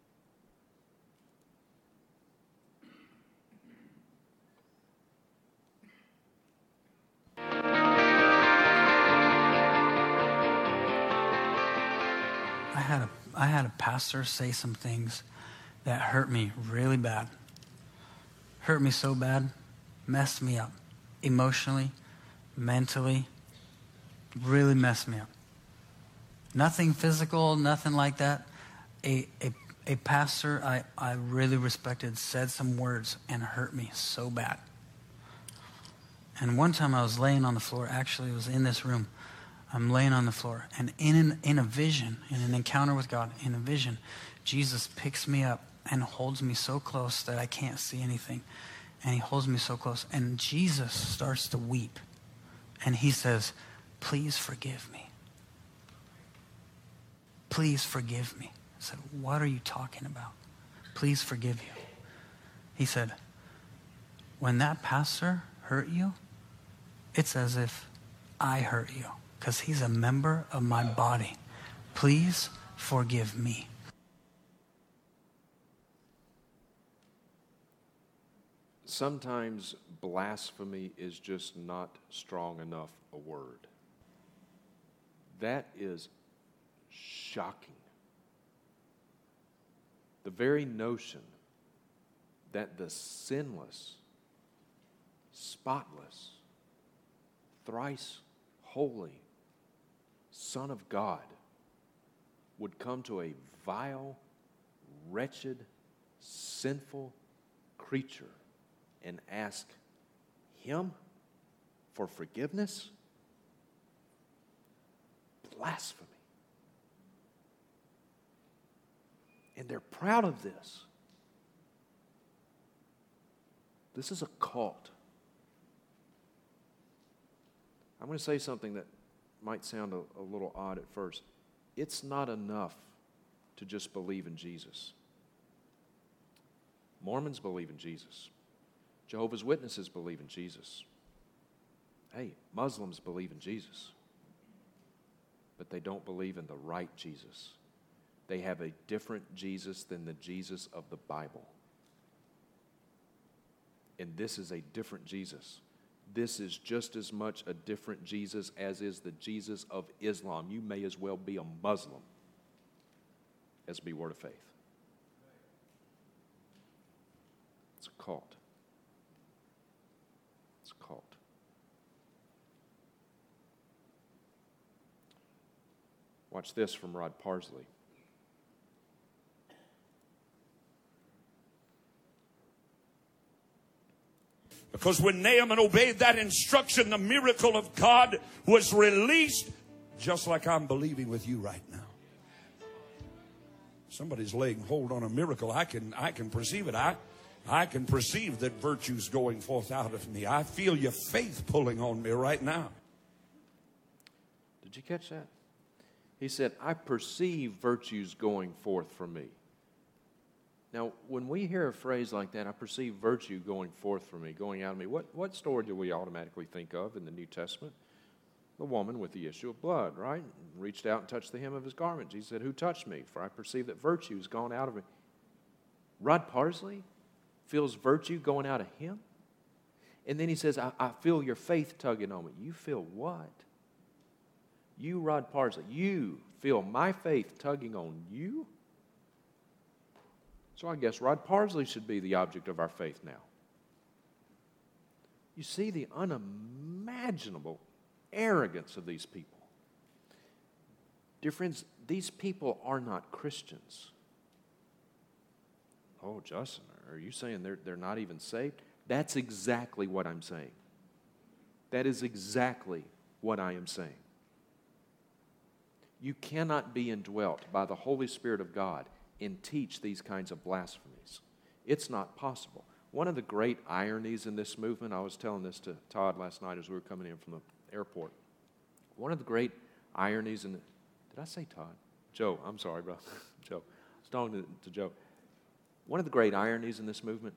I had a I had a pastor say some things that hurt me really bad. Hurt me so bad, messed me up emotionally, mentally, really messed me up. Nothing physical, nothing like that. A a, a pastor I, I really respected said some words and hurt me so bad. And one time I was laying on the floor, actually it was in this room. I'm laying on the floor, and in an, in a vision, in an encounter with God, in a vision, Jesus picks me up and holds me so close that I can't see anything. And he holds me so close, and Jesus starts to weep. And he says, "Please forgive me. Please forgive me." I said, "What are you talking about? Please forgive you." He said, "When that pastor hurt you, it's as if I hurt you, because he's a member of my body. Please forgive me." Sometimes blasphemy is just not strong enough a word. That is shocking. The very notion that the sinless, spotless, thrice holy Son of God would come to a vile, wretched, sinful creature and ask him for forgiveness? Blasphemy. And they're proud of this. This is a cult. I'm going to say something that might sound a, a little odd at first. It's not enough to just believe in Jesus. Mormons believe in Jesus. Jehovah's Witnesses believe in Jesus. Hey, Muslims believe in Jesus. But they don't believe in the right Jesus. They have a different Jesus than the Jesus of the Bible. And this is a different Jesus. This is just as much a different Jesus as is the Jesus of Islam. You may as well be a Muslim as be Word of Faith. It's a cult. called. Watch this from Rod Parsley. Because when Naaman obeyed that instruction, the miracle of God was released, just like I'm believing with you right now. Somebody's laying hold on a miracle. I can, I can perceive it. I, I can perceive that virtue's going forth out of me. I feel your faith pulling on me right now. Did you catch that? He said, I perceive virtues going forth from me. Now, when we hear a phrase like that, I perceive virtue going forth from me, going out of me, what, what story do we automatically think of in the New Testament? The woman with the issue of blood, right? Reached out and touched the hem of his garment. Jesus said, who touched me? For I perceive that virtue has gone out of me. Rod Parsley feels virtue going out of him. And then he says, I, I feel your faith tugging on me. You feel what? You, Rod Parsley, you feel my faith tugging on you? So I guess Rod Parsley should be the object of our faith now. You see the unimaginable arrogance of these people. Dear friends, these people are not Christians. Oh, Justin, are you saying they're, they're not even saved? That's exactly what I'm saying. That is exactly what I am saying. You cannot be indwelt by the Holy Spirit of God and teach these kinds of blasphemies. It's not possible. One of the great ironies in this movement, I was telling this to Todd last night as we were coming in from the airport. One of the great ironies in the, did I say Todd? Joe, I'm sorry, bro. Joe. I was talking to, to Joe. One of the great ironies in this movement,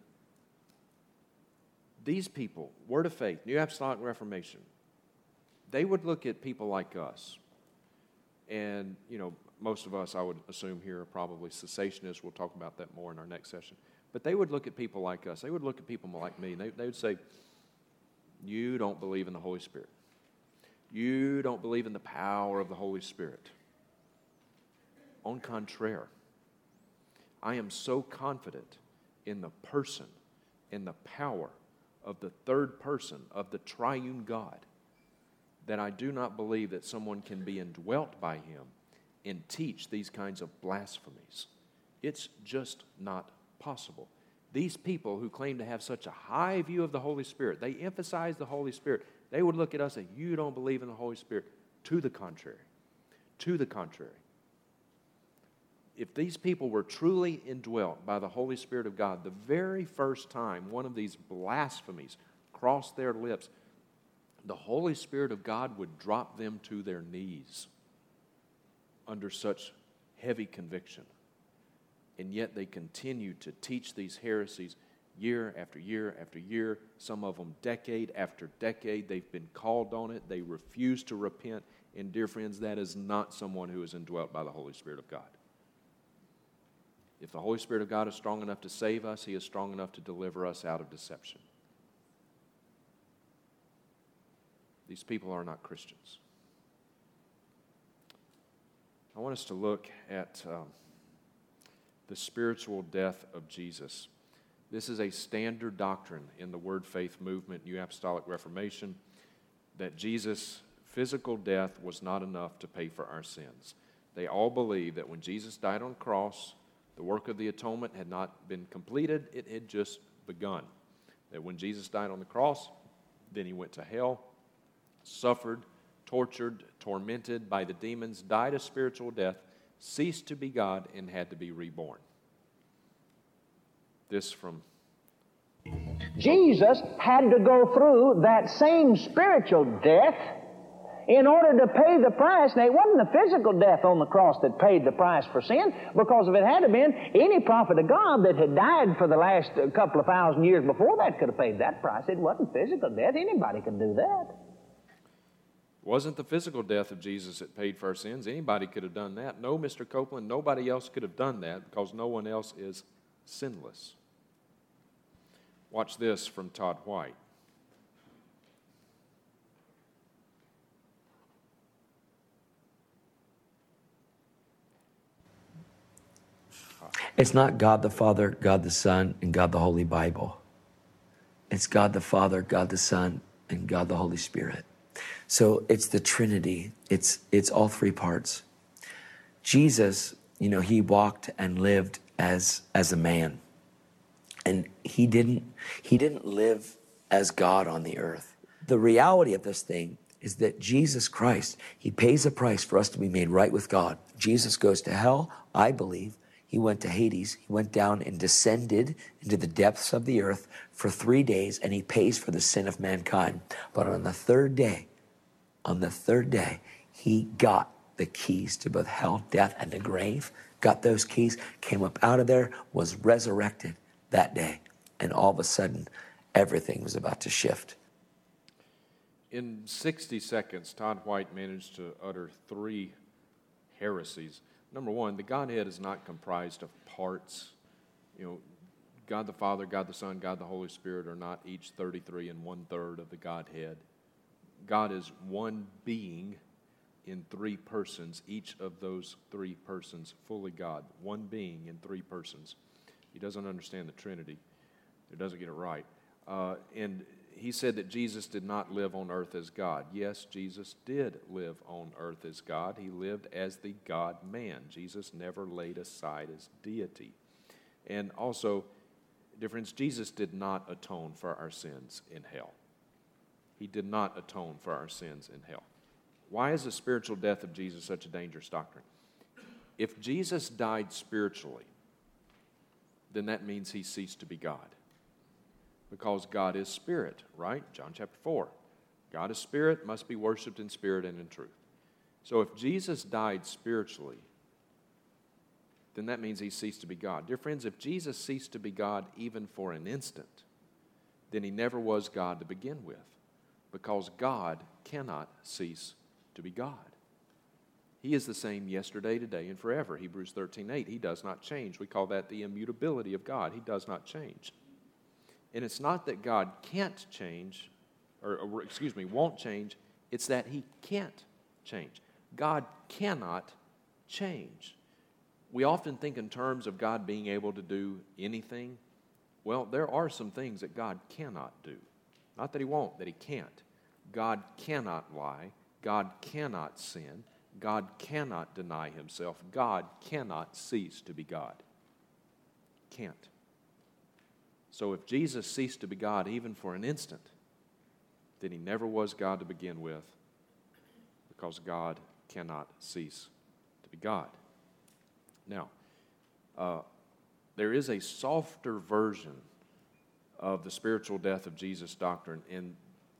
these people, Word of Faith, New Apostolic Reformation, they would look at people like us, and, you know, most of us, I would assume here, are probably cessationists. We'll talk about that more in our next session. But they would look at people like us. They would look at people like me, and they, they would say, you don't believe in the Holy Spirit. You don't believe in the power of the Holy Spirit. En contraire, I am so confident in the person, in the power of the third person of the triune God, that I do not believe that someone can be indwelt by him and teach these kinds of blasphemies. It's just not possible. These people who claim to have such a high view of the Holy Spirit, they emphasize the Holy Spirit. They would look at us and say, you don't believe in the Holy Spirit. To the contrary. To the contrary. If these people were truly indwelt by the Holy Spirit of God, the very first time one of these blasphemies crossed their lips, the Holy Spirit of God would drop them to their knees under such heavy conviction. And yet they continue to teach these heresies year after year after year, some of them decade after decade. They've been called on it. They refuse to repent. And dear friends, that is not someone who is indwelt by the Holy Spirit of God. If the Holy Spirit of God is strong enough to save us, He is strong enough to deliver us out of deception. These people are not Christians. I want us to look at um, the spiritual death of Jesus. This is a standard doctrine in the Word Faith movement, New Apostolic Reformation, that Jesus' physical death was not enough to pay for our sins. They all believe that when Jesus died on the cross, the work of the atonement had not been completed, it had just begun. That when Jesus died on the cross, then He went to hell, suffered, tortured, tormented by the demons, died a spiritual death, ceased to be God, and had to be reborn. This from... Jesus had to go through that same spiritual death in order to pay the price. Now, it wasn't the physical death on the cross that paid the price for sin, because if it had been, any prophet of God that had died for the last couple of thousand years before that could have paid that price. It wasn't physical death. Anybody could do that. It wasn't the physical death of Jesus that paid for our sins. Anybody could have done that. No, Mister Copeland, nobody else could have done that because no one else is sinless. Watch this from Todd White. It's not God the Father, God the Son, and God the Holy Bible. It's God the Father, God the Son, and God the Holy Spirit. So it's the Trinity. It's it's all three parts. Jesus, you know, he walked and lived as as a man. And he didn't he didn't live as God on the earth. The reality of this thing is that Jesus Christ, he pays a price for us to be made right with God. Jesus goes to hell, I believe. He went to Hades. He went down and descended into the depths of the earth for three days, and he pays for the sin of mankind. But on the third day, on the third day, he got the keys to both hell, death, and the grave, got those keys, came up out of there, was resurrected that day. And all of a sudden, everything was about to shift. In sixty seconds, Todd White managed to utter three heresies. Number one, the Godhead is not comprised of parts. You know, God the Father, God the Son, God the Holy Spirit are not each thirty-three and one-third of the Godhead. God is one being in three persons, each of those three persons fully God. One being in three persons. He doesn't understand the Trinity. He doesn't get it right. Uh, and he said that Jesus did not live on earth as God. Yes, Jesus did live on earth as God. He lived as the God-man. Jesus never laid aside his deity. And also, difference, Jesus did not atone for our sins in hell. He did not atone for our sins in hell. Why is the spiritual death of Jesus such a dangerous doctrine? If Jesus died spiritually, then that means he ceased to be God. Because God is spirit, right? John chapter four. God is spirit, must be worshiped in spirit and in truth. So if Jesus died spiritually, then that means he ceased to be God. Dear friends, if Jesus ceased to be God even for an instant, then he never was God to begin with. Because God cannot cease to be God. He is the same yesterday, today, and forever. Hebrews thirteen eight. He does not change. We call that the immutability of God. He does not change. And it's not that God can't change, or, or excuse me, won't change. It's that he can't change. God cannot change. We often think in terms of God being able to do anything. Well, there are some things that God cannot do. Not that he won't, that he can't. God cannot lie. God cannot sin. God cannot deny himself. God cannot cease to be God. Can't. So if Jesus ceased to be God even for an instant, then he never was God to begin with, because God cannot cease to be God. Now, uh, there is a softer version of the spiritual death of Jesus doctrine, and,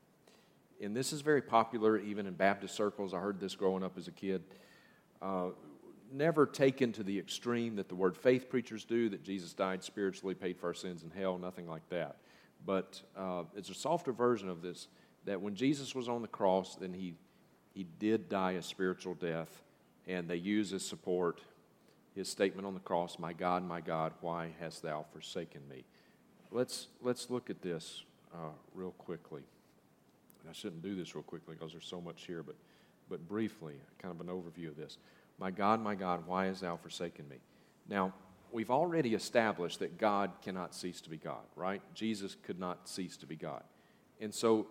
and this is very popular even in Baptist circles. I heard this growing up as a kid. Uh, never taken to the extreme that the word faith preachers do, that Jesus died spiritually, paid for our sins in hell, nothing like that. But uh, it's a softer version of this, that when Jesus was on the cross, then he, he did die a spiritual death, and they use as support his statement on the cross, "My God, my God, why hast thou forsaken me?" Let's, let's look at this uh, real quickly. And I shouldn't do this real quickly because there's so much here, but, but briefly, kind of an overview of this. "My God, my God, why hast thou forsaken me?" Now, we've already established that God cannot cease to be God, right? Jesus could not cease to be God. And so,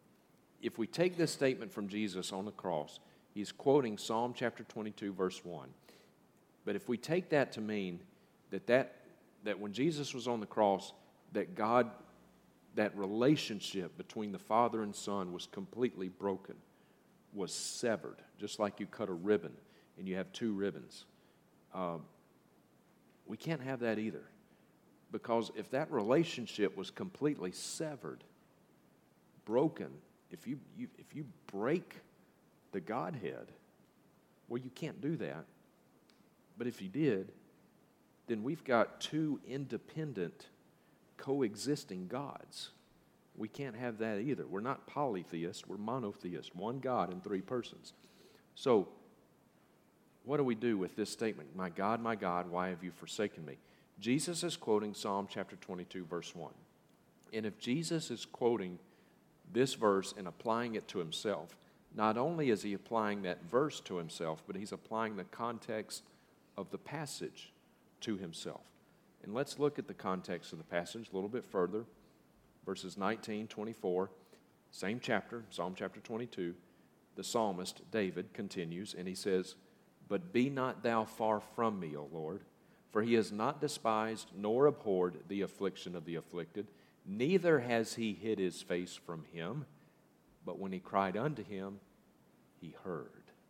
if we take this statement from Jesus on the cross, he's quoting Psalm chapter twenty-two, verse one. But if we take that to mean that, that, that when Jesus was on the cross, that God, that relationship between the Father and Son was completely broken, was severed, just like you cut a ribbon and you have two ribbons. Um, we can't have that either. Because if that relationship was completely severed, broken, if you, you, if you break the Godhead, well, you can't do that. But if you did, then we've got two independent, coexisting gods. We can't have that either. We're not polytheists, we're monotheists, one God in three persons. So, what do we do with this statement? "My God, my God, why have you forsaken me?" Jesus is quoting Psalm chapter twenty-two, verse one. And if Jesus is quoting this verse and applying it to himself, not only is he applying that verse to himself, but he's applying the context of the passage to himself. And let's look at the context of the passage a little bit further. Verses nineteen, twenty-four. Same chapter, Psalm chapter twenty-two, the psalmist David continues, and he says, "But be not thou far from me, O Lord, for he has not despised nor abhorred the affliction of the afflicted, neither has he hid his face from him, but when he cried unto him, he heard."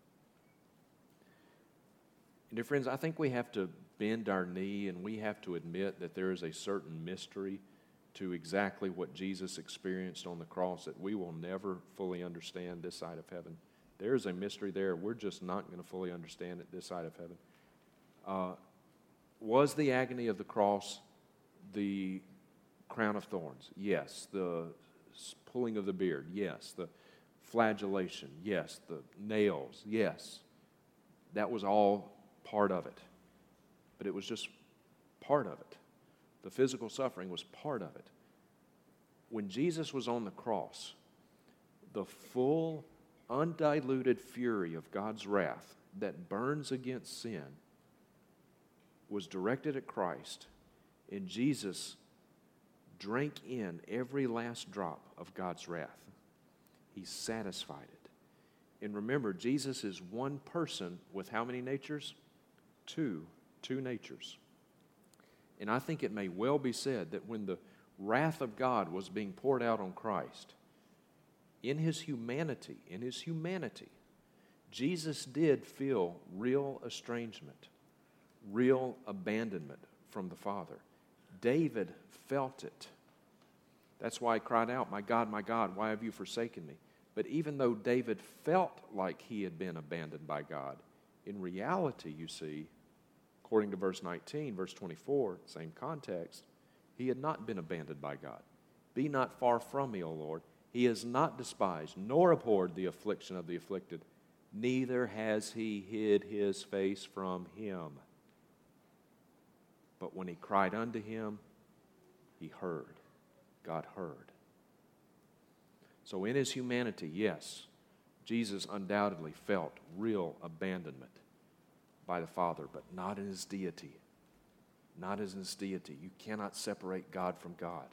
And dear friends, I think we have to bend our knee and we have to admit that there is a certain mystery to exactly what Jesus experienced on the cross that we will never fully understand this side of heaven. There is a mystery there. We're just not going to fully understand it this side of heaven. Uh, was the agony of the cross the crown of thorns? Yes. The pulling of the beard? Yes. The flagellation? Yes. The nails? Yes. That was all part of it. But it was just part of it. The physical suffering was part of it. When Jesus was on the cross, the full, undiluted fury of God's wrath that burns against sin was directed at Christ, and Jesus drank in every last drop of God's wrath. He satisfied it. And remember, Jesus is one person with how many natures? Two. Two natures. And I think it may well be said that when the wrath of God was being poured out on Christ, in his humanity, in his humanity, Jesus did feel real estrangement, real abandonment from the Father. David felt it. That's why he cried out, "My God, my God, why have you forsaken me?" But even though David felt like he had been abandoned by God, in reality, you see, according to verse nineteen, verse twenty-four, same context, he had not been abandoned by God. "Be not far from me, O Lord. He has not despised nor abhorred the affliction of the afflicted, neither has he hid his face from him. But when he cried unto him, he heard." God heard. So in his humanity, yes, Jesus undoubtedly felt real abandonment by the Father, but not in his deity. Not in his deity. You cannot separate God from God.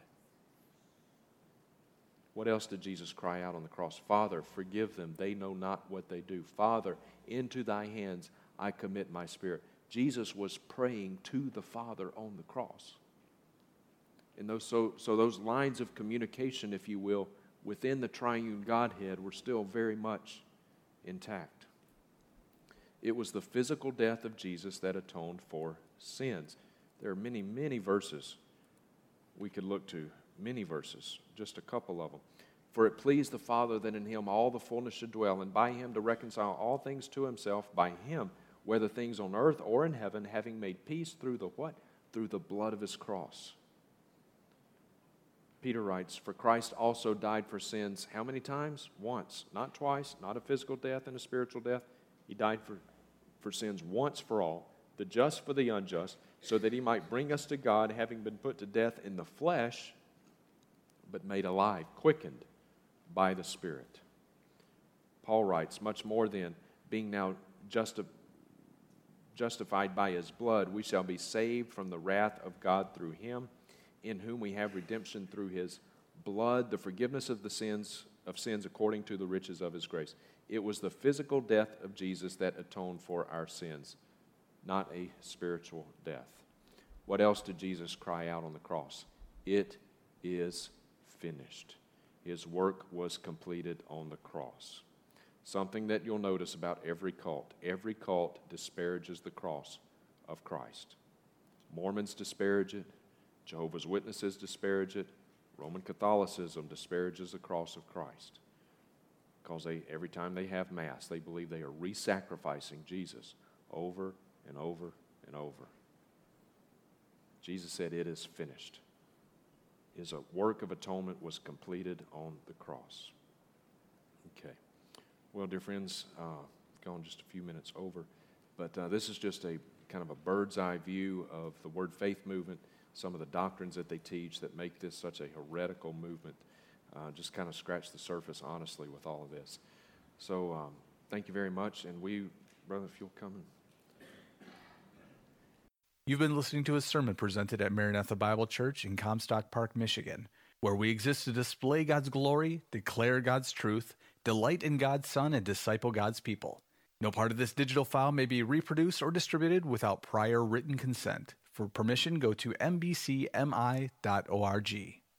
What else did Jesus cry out on the cross? "Father, forgive them. They know not what they do. Father, into thy hands I commit my spirit." Jesus was praying to the Father on the cross. And those, so, so those lines of communication, if you will, within the triune Godhead were still very much intact. It was the physical death of Jesus that atoned for sins. There are many, many verses we could look to, many verses, just a couple of them. "For it pleased the Father that in him all the fullness should dwell, and by him to reconcile all things to himself, by him, whether things on earth or in heaven, having made peace through the what? Through the blood of his cross." Peter writes, "For Christ also died for sins," how many times? Once. Not twice, not a physical death and a spiritual death. He died for, for sins once for all, the just for the unjust, so that he might bring us to God, having been put to death in the flesh, but made alive, quickened by the Spirit. Paul writes, "Much more then, being now justi- justified by his blood, we shall be saved from the wrath of God through him, in whom we have redemption through his blood, the forgiveness of the sins of sins according to the riches of his grace." It was the physical death of Jesus that atoned for our sins, not a spiritual death. What else did Jesus cry out on the cross? "It is finished." His work was completed on the cross. Something that you'll notice about every cult. Every cult disparages the cross of Christ. Mormons disparage it. Jehovah's Witnesses disparage it. Roman Catholicism disparages the cross of Christ. Because they, every time they have Mass, they believe they are re-sacrificing Jesus over and over and over. Jesus said, "It is finished." His work of atonement was completed on the cross. Okay. Well, dear friends, uh, gone just a few minutes over, but uh, this is just a kind of a bird's eye view of the Word Faith movement, some of the doctrines that they teach that make this such a heretical movement. Uh, just kind of scratch the surface, honestly, with all of this. So um, thank you very much, and we, brother, if you'll come and... You've been listening to a sermon presented at Maranatha Bible Church in Comstock Park, Michigan. where we exist to display God's glory, declare God's truth, delight in God's Son, and disciple God's people. No part of this digital file may be reproduced or distributed without prior written consent. For permission, go to m b c m i dot org.